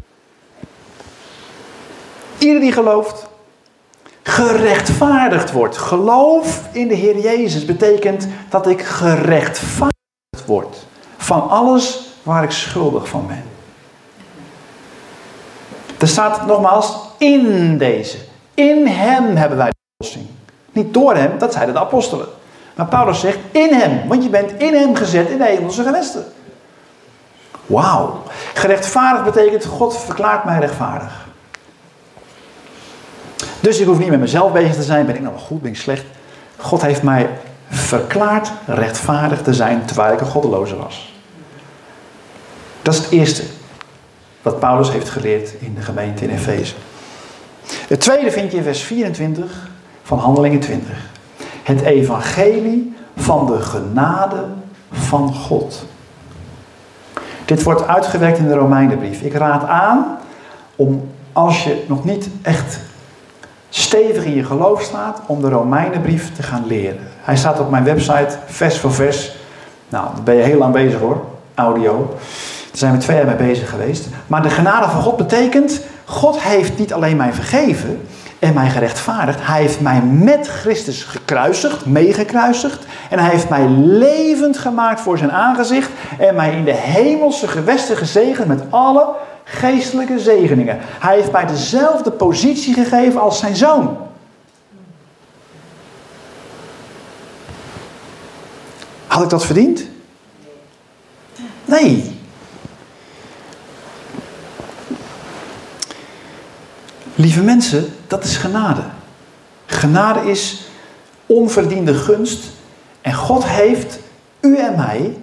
Ieder die gelooft, gerechtvaardigd wordt. Geloof in de Heer Jezus betekent dat ik gerechtvaardigd word. Van alles waar ik schuldig van ben. Er staat nogmaals, in deze. In hem hebben wij de oplossing. Niet door hem, dat zeiden de apostelen. Maar Paulus zegt, in hem. Want je bent in hem gezet in de hemelse gewesten. Wauw. Gerechtvaardigd betekent, God verklaart mij rechtvaardig. Dus ik hoef niet met mezelf bezig te zijn. Ben ik nou wel goed, ben ik slecht? God heeft mij verklaard rechtvaardig te zijn terwijl ik een goddeloze was. Dat is het eerste wat Paulus heeft geleerd in de gemeente in Efeze. Het tweede vind je in vers 24 van Handelingen 20. Het evangelie van de genade van God. Dit wordt uitgewerkt in de Romeinenbrief. Ik raad aan om, als je nog niet echt stevig in je geloof staat, om de Romeinenbrief te gaan leren. Hij staat op mijn website, vers voor vers. Nou, daar ben je heel lang bezig hoor, audio. Daar zijn we 2 jaar mee bezig geweest. Maar de genade van God betekent, God heeft niet alleen mij vergeven en mij gerechtvaardigd. Hij heeft mij met Christus gekruisigd, meegekruisigd. En hij heeft mij levend gemaakt voor zijn aangezicht. En mij in de hemelse gewesten gezegend met alle geestelijke zegeningen. Hij heeft mij dezelfde positie gegeven als zijn zoon. Had ik dat verdiend? Nee. Lieve mensen, dat is genade. Genade is onverdiende gunst. En God heeft u en mij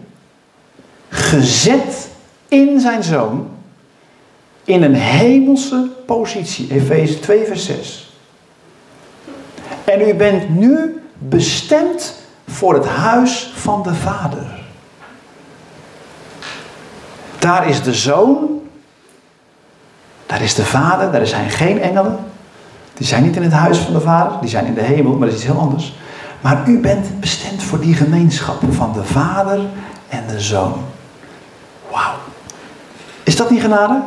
gezet in zijn zoon in een hemelse positie. Efeze 2 vers 6. En u bent nu bestemd voor het huis van de Vader. Daar is de Zoon. Daar is de Vader. Daar zijn geen engelen. Die zijn niet in het huis van de Vader. Die zijn in de hemel, maar dat is iets heel anders. Maar u bent bestemd voor die gemeenschap van de Vader en de Zoon. Wauw. Is dat niet genade?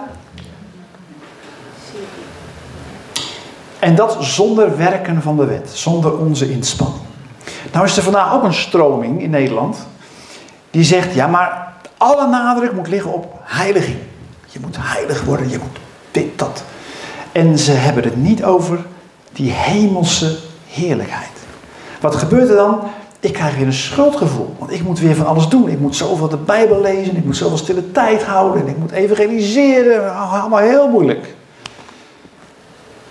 En dat zonder werken van de wet. Zonder onze inspanning. Nou is er vandaag ook een stroming in Nederland. Die zegt, ja maar alle nadruk moet liggen op heiliging. Je moet heilig worden, je moet dit, dat. En ze hebben het niet over die hemelse heerlijkheid. Wat gebeurt er dan? Ik krijg weer een schuldgevoel. Want ik moet weer van alles doen. Ik moet zoveel de Bijbel lezen. Ik moet zoveel stille tijd houden. En ik moet evangeliseren. Allemaal heel moeilijk.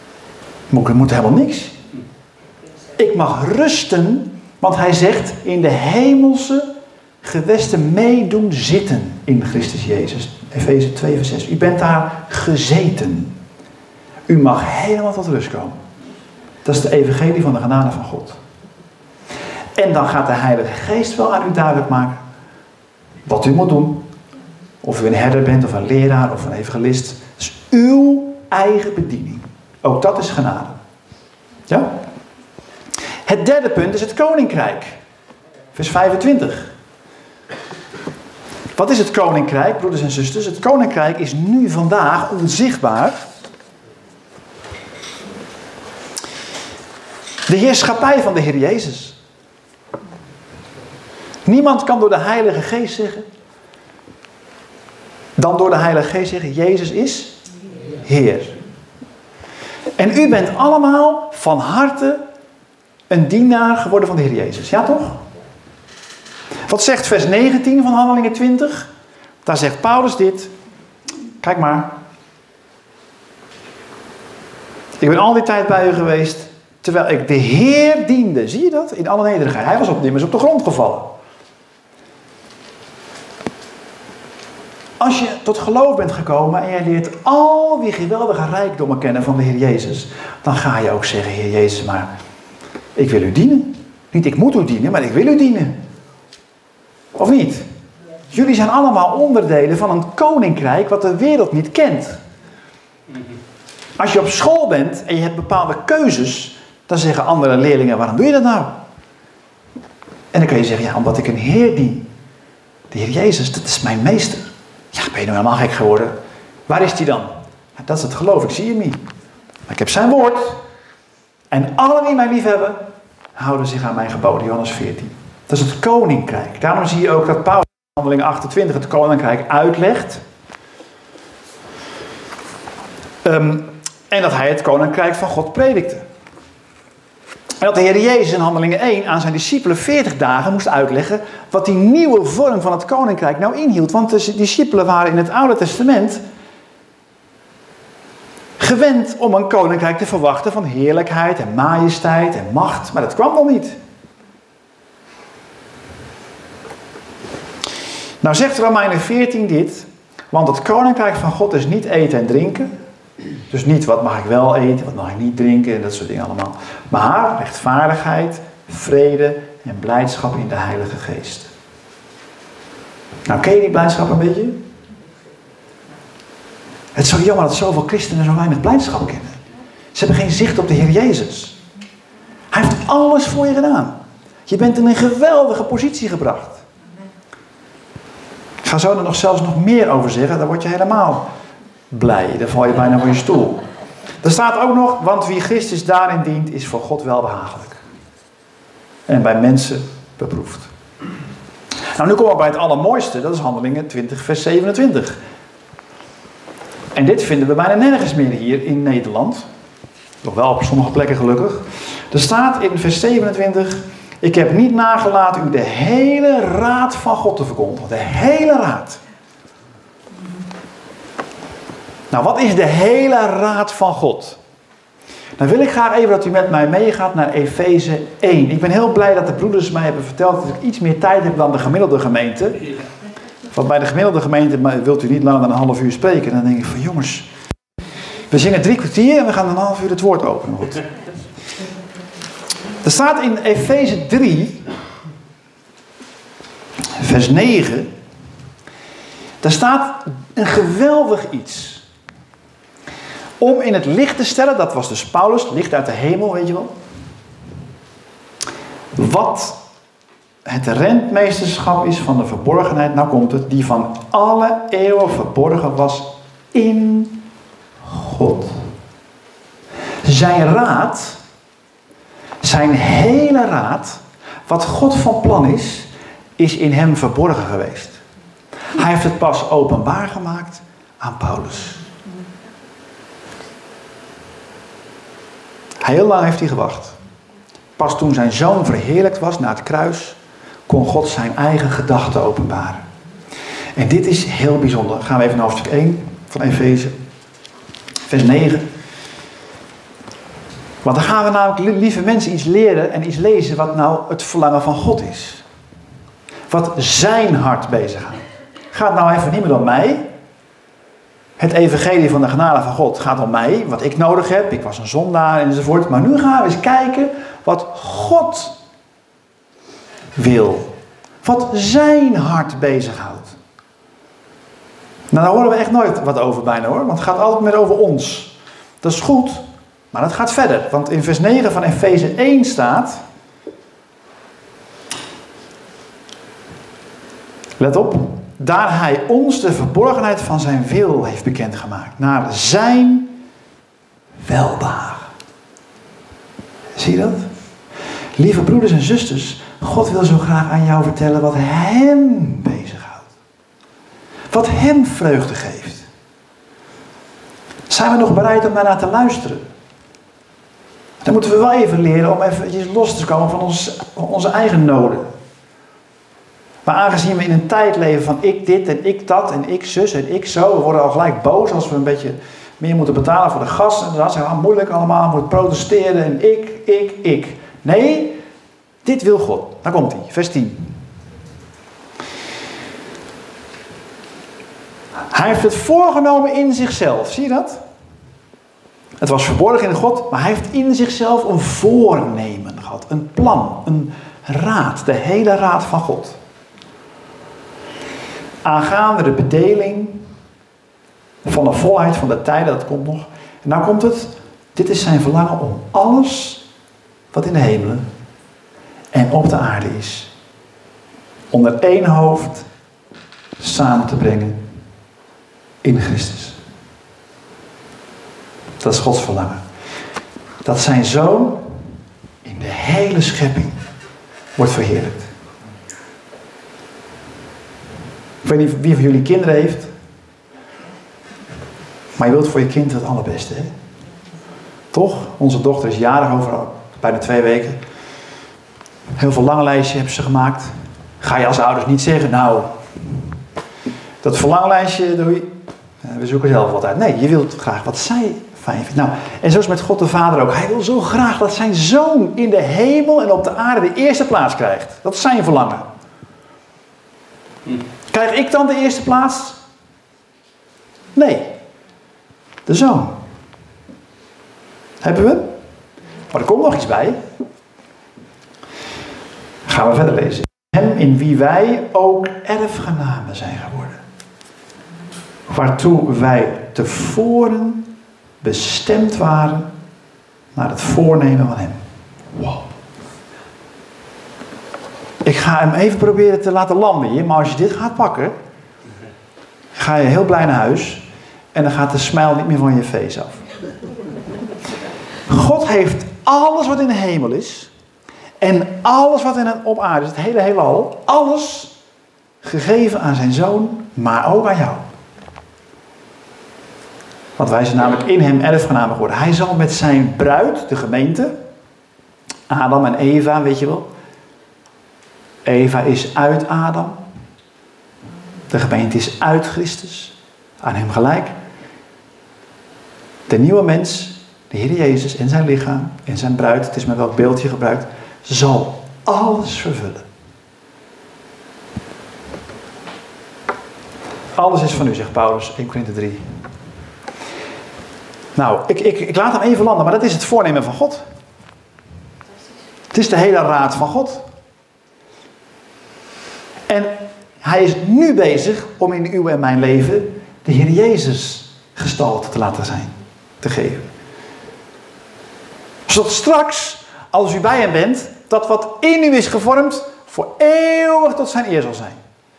Ik moet helemaal niks. Ik mag rusten, want hij zegt in de hemelse gewesten meedoen zitten in Christus Jezus. Efeze 2 vers 6. U bent daar gezeten. U mag helemaal tot rust komen. Dat is de evangelie van de genade van God. En dan gaat de Heilige Geest wel aan u duidelijk maken wat u moet doen. Of u een herder bent, of een leraar, of een evangelist. Dat is uw eigen bediening. Ook dat is genade. Ja? Het derde punt is het koninkrijk. Vers 25. Wat is het koninkrijk, broeders en zusters? Het koninkrijk is nu vandaag onzichtbaar. De heerschappij van de Heer Jezus. Niemand kan door de Heilige Geest zeggen, dan door de Heilige Geest zeggen, Jezus is Heer. En u bent allemaal van harte een dienaar geworden van de Heer Jezus. Ja toch? Wat zegt vers 19 van Handelingen 20? Daar zegt Paulus dit. Kijk maar. Ik ben al die tijd bij u geweest, terwijl ik de Heer diende. Zie je dat? In alle nederigheid. Hij was immers op de grond gevallen. Als je tot geloof bent gekomen en je leert al die geweldige rijkdommen kennen van de Heer Jezus, dan ga je ook zeggen, Heer Jezus, maar ik wil u dienen. Niet ik moet u dienen, maar ik wil u dienen. Of niet? Jullie zijn allemaal onderdelen van een koninkrijk wat de wereld niet kent. Als je op school bent en je hebt bepaalde keuzes, dan zeggen andere leerlingen, waarom doe je dat nou? En dan kan je zeggen, ja, omdat ik een Heer dien. De Heer Jezus, dat is mijn meester. Ja, ben je nou helemaal gek geworden? Waar is die dan? Ja, dat is het geloof, ik zie hem niet. Maar ik heb zijn woord. En allen die mij lief hebben, houden zich aan mijn geboden. Johannes 14. Dat is het koninkrijk. Daarom zie je ook dat Paulus in Handelingen 28 het koninkrijk uitlegt. En dat hij het koninkrijk van God predikte. En dat de Heer Jezus in Handelingen 1 aan zijn discipelen 40 dagen moest uitleggen wat die nieuwe vorm van het koninkrijk nou inhield. Want de discipelen waren in het Oude Testament gewend om een koninkrijk te verwachten van heerlijkheid en majesteit en macht. Maar dat kwam nog niet. Nou zegt Romeinen 14 dit. Want het koninkrijk van God is niet eten en drinken. Dus niet wat mag ik wel eten, wat mag ik niet drinken en dat soort dingen allemaal. Maar rechtvaardigheid, vrede en blijdschap in de Heilige Geest. Nou, ken je die blijdschap een beetje? Het is zo jammer dat zoveel christenen zo weinig blijdschap kennen. Ze hebben geen zicht op de Heer Jezus. Hij heeft alles voor je gedaan. Je bent in een geweldige positie gebracht. Ik ga zo er nog zelfs nog meer over zeggen, dan word je helemaal blij. Dan val je bijna van je stoel. Er staat ook nog, want wie Christus daarin dient, is voor God welbehagelijk. En bij mensen beproefd. Nou, nu komen we bij het allermooiste. Dat is Handelingen 20 vers 27. En dit vinden we bijna nergens meer hier in Nederland. Nog wel op sommige plekken gelukkig. Er staat in vers 27... Ik heb niet nagelaten u de hele raad van God te verkondigen. De hele raad. Nou, wat is de hele raad van God? Dan wil ik graag even dat u met mij meegaat naar Efeze 1. Ik ben heel blij dat de broeders mij hebben verteld dat ik iets meer tijd heb dan de gemiddelde gemeente. Want bij de gemiddelde gemeente wilt u niet langer dan een half uur spreken. Dan denk ik van jongens, we zingen 3 kwartier en we gaan een half uur het woord openen. Goed. Er staat in Efeze 3, vers 9, daar staat een geweldig iets. Om in het licht te stellen, dat was dus Paulus, licht uit de hemel, weet je wel. Wat het rentmeesterschap is van de verborgenheid, nou komt het, die van alle eeuwen verborgen was in God. Zijn raad, zijn hele raad, wat God van plan is in hem verborgen geweest. Hij heeft het pas openbaar gemaakt aan Paulus. Heel lang heeft hij gewacht. Pas toen zijn zoon verheerlijkt was na het kruis, kon God zijn eigen gedachten openbaren. En dit is heel bijzonder. Gaan we even naar hoofdstuk 1 van Efeze, vers 9. Want dan gaan we namelijk, lieve mensen, iets leren en iets lezen wat nou het verlangen van God is. Wat zijn hart bezighoudt. Gaat nou even niet meer om mij. Het evangelie van de genade van God gaat om mij. Wat ik nodig heb. Ik was een zondaar enzovoort. Maar nu gaan we eens kijken wat God wil. Wat zijn hart bezighoudt. Nou, daar horen we echt nooit wat over bijna hoor. Want het gaat altijd meer over ons. Dat is goed. Maar dat gaat verder. Want in vers 9 van Efeze 1 staat. Let op. Daar hij ons de verborgenheid van zijn wil heeft bekendgemaakt. Naar zijn welbehagen. Zie je dat? Lieve broeders en zusters. God wil zo graag aan jou vertellen wat hem bezighoudt. Wat hem vreugde geeft. Zijn we nog bereid om daarnaar te luisteren? Dan moeten we wel even leren om even los te komen van onze eigen noden. Maar aangezien we in een tijd leven van ik dit en ik dat en ik zus en ik zo. We worden al gelijk boos als we een beetje meer moeten betalen voor de gas. En dat is heel moeilijk allemaal. We moeten protesteren en ik. Nee, dit wil God. Daar komt hij, vers 10. Hij heeft het voorgenomen in zichzelf. Zie je dat? Het was verborgen in God, maar hij heeft in zichzelf een voornemen gehad. Een plan, een raad. De hele raad van God. Aangaande de bedeling van de volheid van de tijden, dat komt nog. En nou komt het, dit is zijn verlangen om alles wat in de hemelen en op de aarde is, onder één hoofd samen te brengen in Christus. Dat is Gods verlangen. Dat zijn zoon in de hele schepping wordt verheerlijkt. Ik weet niet wie van jullie kinderen heeft. Maar je wilt voor je kind het allerbeste. Hè? Toch? Onze dochter is jarig over bijna 2 weken. Heel veel verlanglijstje hebben ze gemaakt. Ga je als ouders niet zeggen, nou, dat verlanglijstje doe je. We zoeken zelf wat uit. Nee, je wilt graag wat zij fijn vindt. Nou, en zo is met God de Vader ook. Hij wil zo graag dat zijn zoon in de hemel en op de aarde de eerste plaats krijgt. Dat is zijn verlangen. Krijg ik dan de eerste plaats? Nee. De zoon. Hebben we? Maar er komt nog iets bij. Gaan we verder lezen. Hem in wie wij ook erfgenamen zijn geworden. Waartoe wij tevoren bestemd waren naar het voornemen van hem. Wow. Ik ga hem even proberen te laten landen hier, maar als je dit gaat pakken, ga je heel blij naar huis en dan gaat de smile niet meer van je face af. God heeft alles wat in de hemel is en alles wat op aarde is, het hele heelal, alles gegeven aan zijn zoon, maar ook aan jou. Want wij zijn namelijk in hem erfgenamen geworden. Hij zal met zijn bruid, de gemeente, Adam en Eva, weet je wel. Eva is uit Adam. De gemeente is uit Christus. Aan hem gelijk. De nieuwe mens, de Heer Jezus en zijn lichaam en zijn bruid, het is met welk beeldje gebruikt, zal alles vervullen. Alles is van u, zegt Paulus, 1 Korinthe 3. Nou, ik laat hem even landen, maar dat is het voornemen van God. Het is de hele raad van God. En hij is nu bezig om in uw en mijn leven de Heer Jezus gestalte te laten zijn, te geven. Zodat straks, als u bij hem bent, dat wat in u is gevormd, voor eeuwig tot zijn eer zal zijn.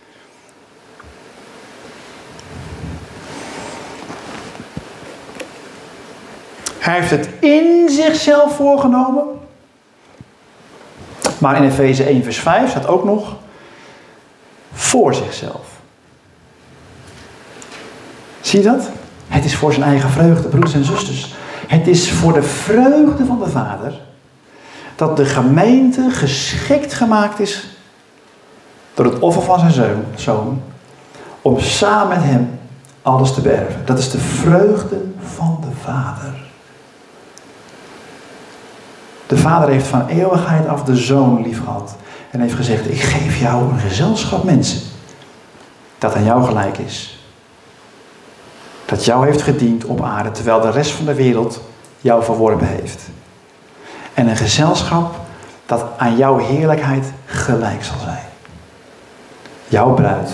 Hij heeft het in zichzelf voorgenomen. Maar in Efeze 1 vers 5 staat ook nog voor zichzelf. Zie je dat? Het is voor zijn eigen vreugde, broeders en zusters. Het is voor de vreugde van de Vader dat de gemeente geschikt gemaakt is door het offer van zijn zoon om samen met hem alles te beërven. Dat is de vreugde van de Vader. De Vader heeft van eeuwigheid af de Zoon lief gehad. En heeft gezegd, ik geef jou een gezelschap mensen. Dat aan jou gelijk is. Dat jou heeft gediend op aarde, terwijl de rest van de wereld jou verworpen heeft. En een gezelschap dat aan jouw heerlijkheid gelijk zal zijn. Jouw bruid.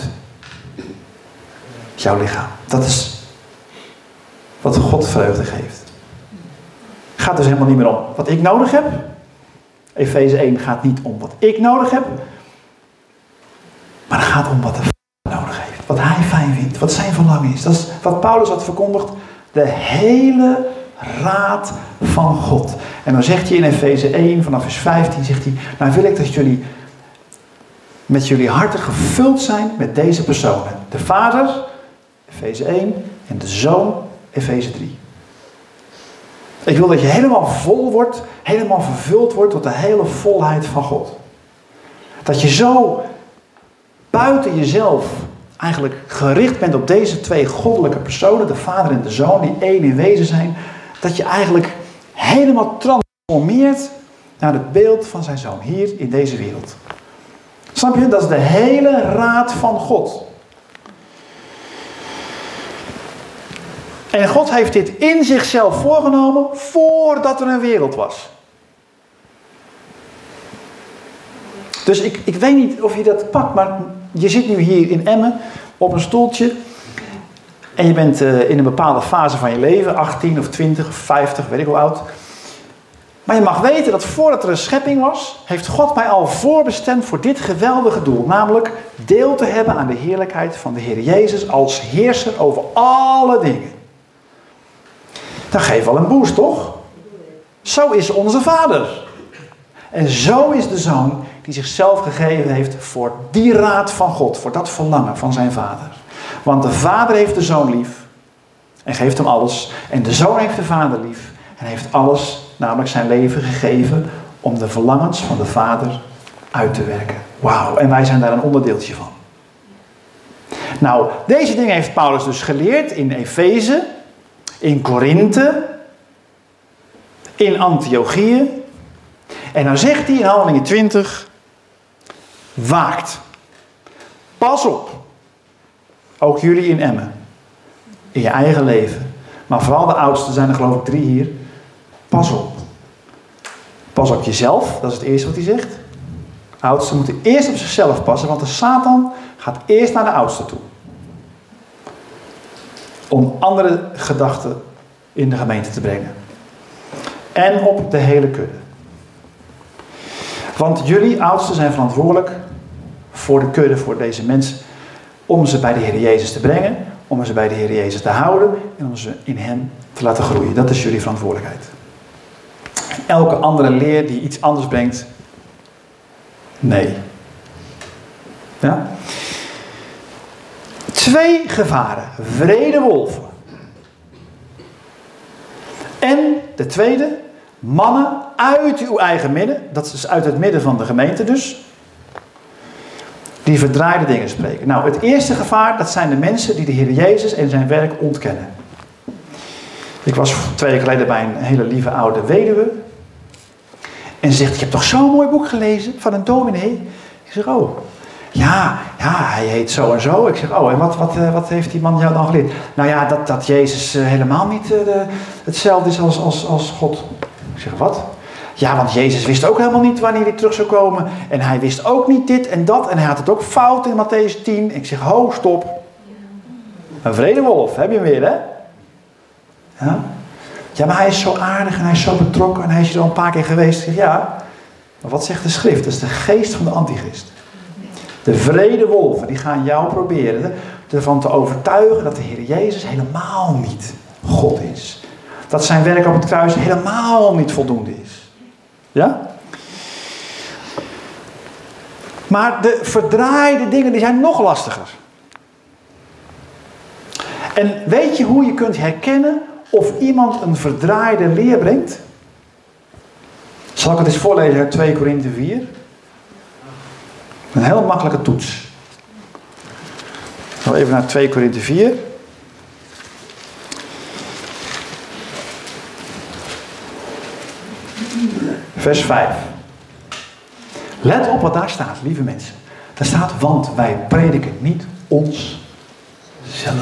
Jouw lichaam. Dat is wat God vreugde geeft. Het gaat dus helemaal niet meer om wat ik nodig heb. Efeze 1 gaat niet om wat ik nodig heb. Maar het gaat om wat de Vader nodig heeft. Wat hij fijn vindt. Wat zijn verlangen is. Dat is wat Paulus had verkondigd. De hele raad van God. En dan zegt hij in Efeze 1 vanaf vers 15. Zegt hij. Nou wil ik dat jullie met jullie harten gevuld zijn met deze personen. De Vader. Efeze 1. En de Zoon. Efeze 3. Ik wil dat je helemaal vol wordt, helemaal vervuld wordt tot de hele volheid van God. Dat je zo buiten jezelf eigenlijk gericht bent op deze twee goddelijke personen, de Vader en de Zoon, die één in wezen zijn. Dat je eigenlijk helemaal transformeert naar het beeld van zijn Zoon hier in deze wereld. Snap je? Dat is de hele raad van God. En God heeft dit in zichzelf voorgenomen voordat er een wereld was. Dus ik weet niet of je dat pakt, maar je zit nu hier in Emmen op een stoeltje. En je bent in een bepaalde fase van je leven, 18 of 20 of 50, weet ik hoe oud. Maar je mag weten dat voordat er een schepping was, heeft God mij al voorbestemd voor dit geweldige doel. Namelijk deel te hebben aan de heerlijkheid van de Heer Jezus als heerser over alle dingen. Dat geeft wel een boost, toch? Zo is onze Vader. En zo is de Zoon die zichzelf gegeven heeft voor die raad van God. Voor dat verlangen van zijn Vader. Want de Vader heeft de Zoon lief. En geeft hem alles. En de Zoon heeft de Vader lief. En heeft alles, namelijk zijn leven gegeven om de verlangens van de Vader uit te werken. Wauw, en wij zijn daar een onderdeeltje van. Nou, deze dingen heeft Paulus dus geleerd in Efeze, in Korinthe, in Antiochië. En dan zegt hij in Handelingen 20, waakt. Pas op. Ook jullie in Emmen. In je eigen leven. Maar vooral de oudsten, zijn er geloof ik 3 hier. Pas op. Pas op jezelf, dat is het eerste wat hij zegt. Oudsten moeten eerst op zichzelf passen, want de Satan gaat eerst naar de oudsten toe. Om andere gedachten in de gemeente te brengen. En op de hele kudde. Want jullie oudsten zijn verantwoordelijk voor de kudde, voor deze mensen. Om ze bij de Heer Jezus te brengen. Om ze bij de Heer Jezus te houden. En om ze in hem te laten groeien. Dat is jullie verantwoordelijkheid. En elke andere leer die iets anders brengt. Nee. Ja? 2 gevaren. Wrede wolven. En de tweede. Mannen uit uw eigen midden. Dat is uit het midden van de gemeente dus. Die verdraaide dingen spreken. Nou, het eerste gevaar, dat zijn de mensen die de Heer Jezus en zijn werk ontkennen. Ik was 2 weken geleden bij een hele lieve oude weduwe. En ze zegt, je hebt toch zo'n mooi boek gelezen van een dominee? Ik zeg, oh, ja, hij heet zo en zo. Ik zeg, oh, en wat heeft die man jou dan geleerd? Nou ja, dat Jezus helemaal niet hetzelfde is als God. Ik zeg, wat? Ja, want Jezus wist ook helemaal niet wanneer hij terug zou komen. En hij wist ook niet dit en dat. En hij had het ook fout in Mattheüs 10. Ik zeg, ho, stop. Een wrede wolf, heb je hem weer, hè? Ja? Ja, maar hij is zo aardig en hij is zo betrokken. En hij is hier al een paar keer geweest. Ik zeg, ja, maar wat zegt de schrift? Dat is de geest van de antichrist. De wrede wolven, die gaan jou proberen ervan te overtuigen dat de Heer Jezus helemaal niet God is. Dat zijn werk op het kruis helemaal niet voldoende is. Ja? Maar de verdraaide dingen, die zijn nog lastiger. En weet je hoe je kunt herkennen of iemand een verdraaide leer brengt? Zal ik het eens voorlezen uit 2 Korinthe 4? Een heel makkelijke toets. Even naar 2 Korinthe 4. Vers 5. Let op wat daar staat, lieve mensen. Daar staat, want wij prediken niet onszelf.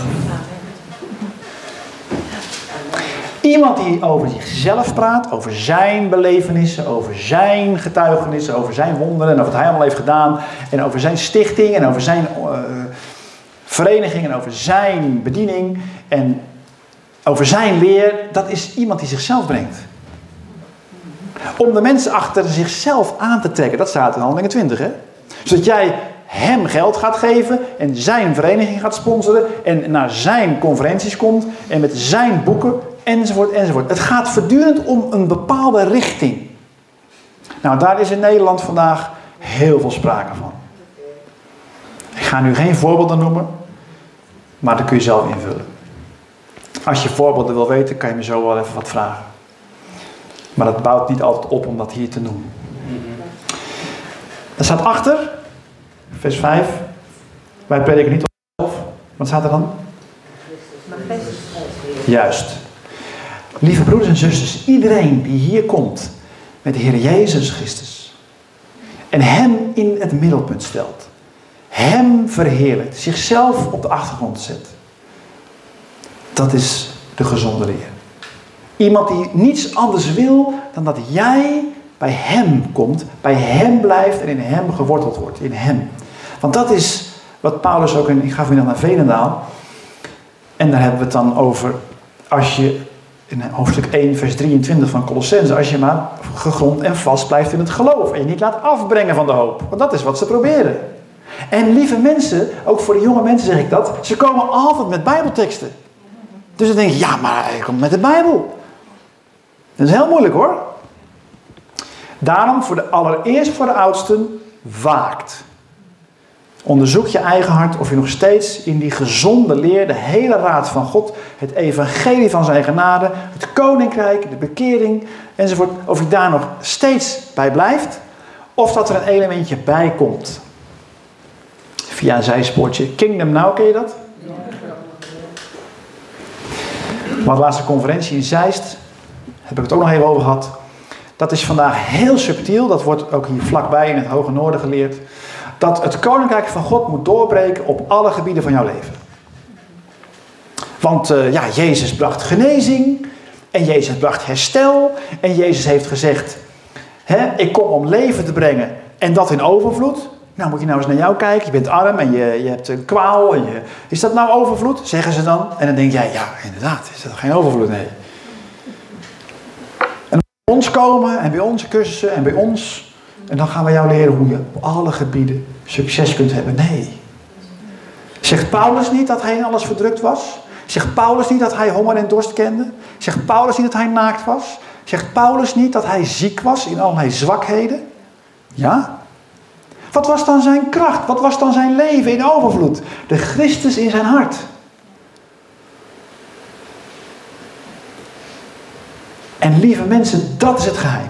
Iemand die over zichzelf praat, over zijn belevenissen, over zijn getuigenissen, over zijn wonderen en over wat hij allemaal heeft gedaan. En over zijn stichting en over zijn vereniging en over zijn bediening en over zijn leer. Dat is iemand die zichzelf brengt. Om de mensen achter zichzelf aan te trekken. Dat staat in Handelingen 20. Hè? Zodat jij hem geld gaat geven en zijn vereniging gaat sponsoren en naar zijn conferenties komt en met zijn boeken enzovoort enzovoort. Het gaat voortdurend om een bepaalde richting. Nou, daar is in Nederland vandaag heel veel sprake van. Ik ga nu geen voorbeelden noemen, maar dat kun je zelf invullen. Als je voorbeelden wil weten, kan je me zo wel even wat vragen. Maar dat bouwt niet altijd op om dat hier te noemen. Er staat achter, vers 5. Wij prediken niet onszelf. Wat staat er dan? Juist. Lieve broeders en zusters, iedereen die hier komt met de Heer Jezus Christus en hem in het middelpunt stelt, hem verheerlijkt, zichzelf op de achtergrond zet, dat is de gezonde leer. Iemand die niets anders wil dan dat jij bij hem komt, bij hem blijft en in hem geworteld wordt. In hem. Want dat is wat Paulus ook ik ga vanmiddag naar Veenendaal. En daar hebben we het dan over, als je in hoofdstuk 1 vers 23 van Colossenzen, als je maar gegrond en vast blijft in het geloof. En je niet laat afbrengen van de hoop. Want dat is wat ze proberen. En lieve mensen, ook voor de jonge mensen zeg ik dat, ze komen altijd met bijbelteksten. Dus dan denk je, ja maar hij komt met de Bijbel. Dat is heel moeilijk hoor. Daarom allereerst voor de oudsten, waakt. Onderzoek je eigen hart of je nog steeds in die gezonde leer, de hele raad van God, het evangelie van zijn genade, het koninkrijk, de bekering enzovoort, of je daar nog steeds bij blijft, of dat er een elementje bij komt. Via een zijspoortje. Kingdom Now, ken je dat? Maar de laatste conferentie in Zeist, heb ik het ook nog even over gehad. Dat is vandaag heel subtiel, dat wordt ook hier vlakbij in het Hoge Noorden geleerd. Dat het koninkrijk van God moet doorbreken op alle gebieden van jouw leven. Want Jezus bracht genezing. En Jezus bracht herstel. En Jezus heeft gezegd, ik kom om leven te brengen. En dat in overvloed. Nou moet je nou eens naar jou kijken. Je bent arm en je hebt een kwaal. En is dat nou overvloed? Zeggen ze dan. En dan denk jij, ja inderdaad, is dat geen overvloed? Nee. En bij ons komen en bij onze cursussen en bij ons. En dan gaan we jou leren hoe je op alle gebieden succes kunt hebben. Nee. Zegt Paulus niet dat hij in alles verdrukt was? Zegt Paulus niet dat hij honger en dorst kende? Zegt Paulus niet dat hij naakt was? Zegt Paulus niet dat hij ziek was in allerlei zwakheden? Ja. Wat was dan zijn kracht? Wat was dan zijn leven in overvloed? De Christus in zijn hart. En lieve mensen, dat is het geheim.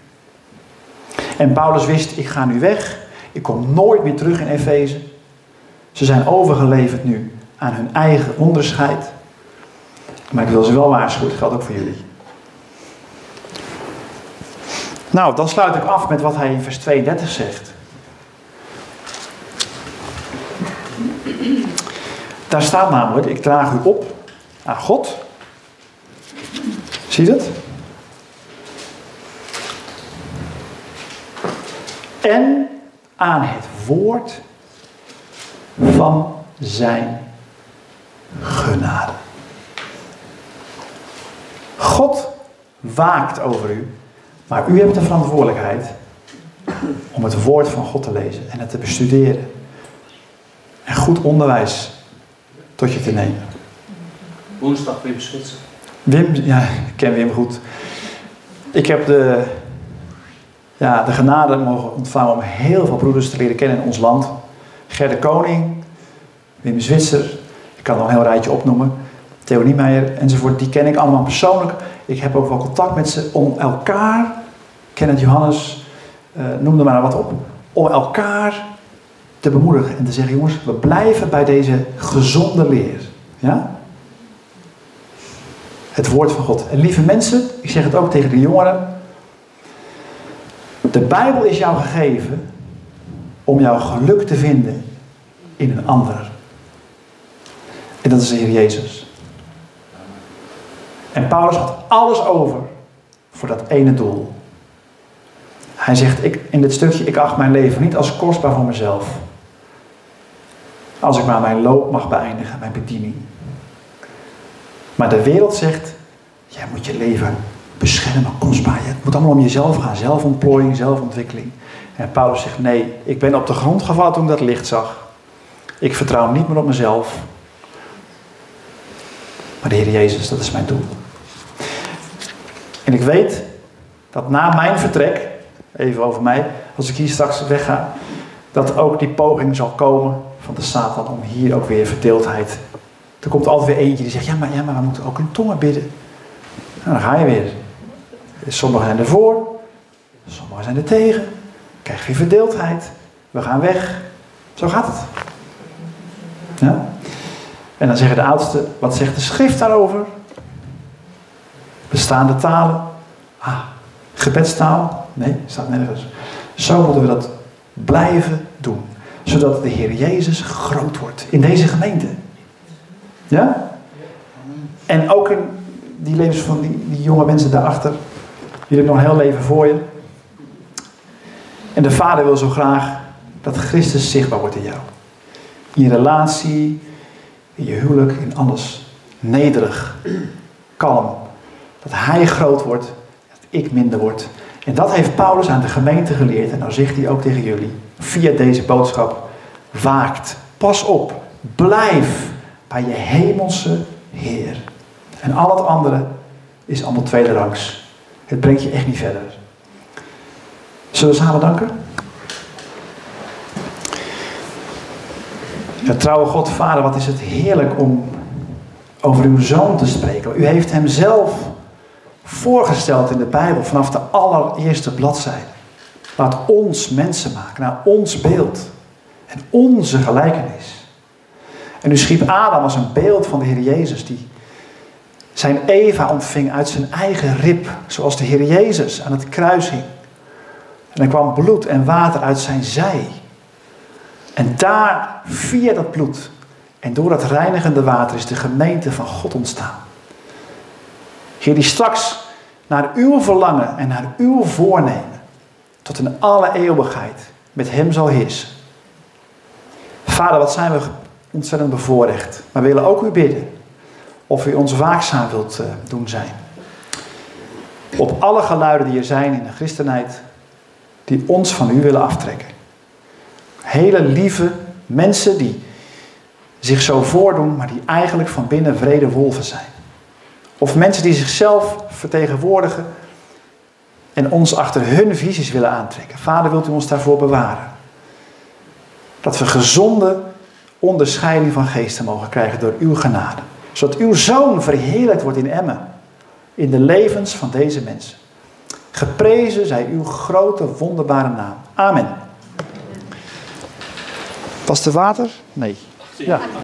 En Paulus wist, ik ga nu weg. Ik kom nooit meer terug in Efeze. Ze zijn overgeleverd nu aan hun eigen onderscheid. Maar ik wil ze wel waarschuwen, dat geldt ook voor jullie. Nou, dan sluit ik af met wat hij in vers 32 zegt. Daar staat namelijk, ik draag u op aan God. Zie je dat? En aan het woord van zijn genade. God waakt over u, maar u hebt de verantwoordelijkheid om het woord van God te lezen en het te bestuderen. En goed onderwijs tot je te nemen. Woensdag Wim Zwitser. Wim, ja, ik ken Wim goed. Ik heb de genade mogen ontvangen om heel veel broeders te leren kennen in ons land. Ger de Koning, Wim Zwitser, ik kan nog een heel rijtje opnoemen. Theo Niemeyer enzovoort, die ken ik allemaal persoonlijk. Ik heb ook wel contact met ze om elkaar, Kenneth Johannes, noem er maar wat op, om elkaar te bemoedigen en te zeggen, jongens, we blijven bij deze gezonde leer. Ja? Het woord van God. En lieve mensen, ik zeg het ook tegen de jongeren, De Bijbel is jou gegeven om jouw geluk te vinden in een ander. En dat is de Heer Jezus. En Paulus had alles over voor dat ene doel. Hij zegt in dit stukje, ik acht mijn leven niet als kostbaar voor mezelf. Als ik maar mijn loop mag beëindigen, mijn bediening. Maar de wereld zegt, jij moet je leven beschermen, kostbaar. Het moet allemaal om jezelf gaan, zelfontplooiing, zelfontwikkeling. En Paulus zegt, nee, ik ben op de grond gevallen toen ik dat licht zag. Ik vertrouw niet meer op mezelf. Maar de Heer Jezus, dat is mijn doel. En ik weet dat na mijn vertrek, even over mij, als ik hier straks wegga, dat ook die poging zal komen van de Satan om hier ook weer verdeeldheid. Er komt altijd weer eentje die zegt, ja, maar we moeten ook in tongen bidden. Nou, dan ga je weer. Sommigen zijn ervoor, sommigen zijn er tegen. Dan krijg je weer verdeeldheid. We gaan weg. Zo gaat het. Ja? En dan zeggen de oudsten, wat zegt de schrift daarover? Bestaande talen. Gebedstaal. Nee, staat nergens. Zo moeten we dat blijven doen. Zodat de Heer Jezus groot wordt in deze gemeente. Ja? En ook in die levens van die jonge mensen daarachter. Die hebben nog een heel leven voor je. En de Vader wil zo graag dat Christus zichtbaar wordt in jou. In je relatie, in je huwelijk, in alles. Nederig, kalm. Dat Hij groot wordt, dat ik minder word. En dat heeft Paulus aan de gemeente geleerd. En nou zegt hij ook tegen jullie, via deze boodschap. Waakt, pas op, blijf bij je hemelse Heer. En al het andere is allemaal tweederangs. Het brengt je echt niet verder. Zullen we samen danken? Ja, trouwe God, Vader, wat is het heerlijk om over uw Zoon te spreken. U heeft hem zelf voorgesteld in de Bijbel vanaf de allereerste bladzijde. Laat ons mensen maken naar ons beeld en onze gelijkenis. En u schiep Adam als een beeld van de Heer Jezus die zijn Eva ontving uit zijn eigen rib, zoals de Heer Jezus aan het kruis hing. En er kwam bloed en water uit zijn zij. En daar, via dat bloed en door dat reinigende water, is de gemeente van God ontstaan. Heer, die straks naar uw verlangen en naar uw voornemen tot in alle eeuwigheid met hem zal heersen. Vader, wat zijn we ontzettend bevoorrecht. Maar we willen ook u bidden of u ons waakzaam wilt doen zijn. Op alle geluiden die er zijn in de christenheid, die ons van u willen aftrekken. Hele lieve mensen die zich zo voordoen, maar die eigenlijk van binnen wrede wolven zijn. Of mensen die zichzelf vertegenwoordigen en ons achter hun visies willen aantrekken. Vader, wilt u ons daarvoor bewaren. Dat we gezonde onderscheiding van geesten mogen krijgen door uw genade. Zodat uw Zoon verheerlijkt wordt in Emmen. In de levens van deze mensen. Geprezen zij uw grote wonderbare naam. Amen. Was er water? Nee. Ja.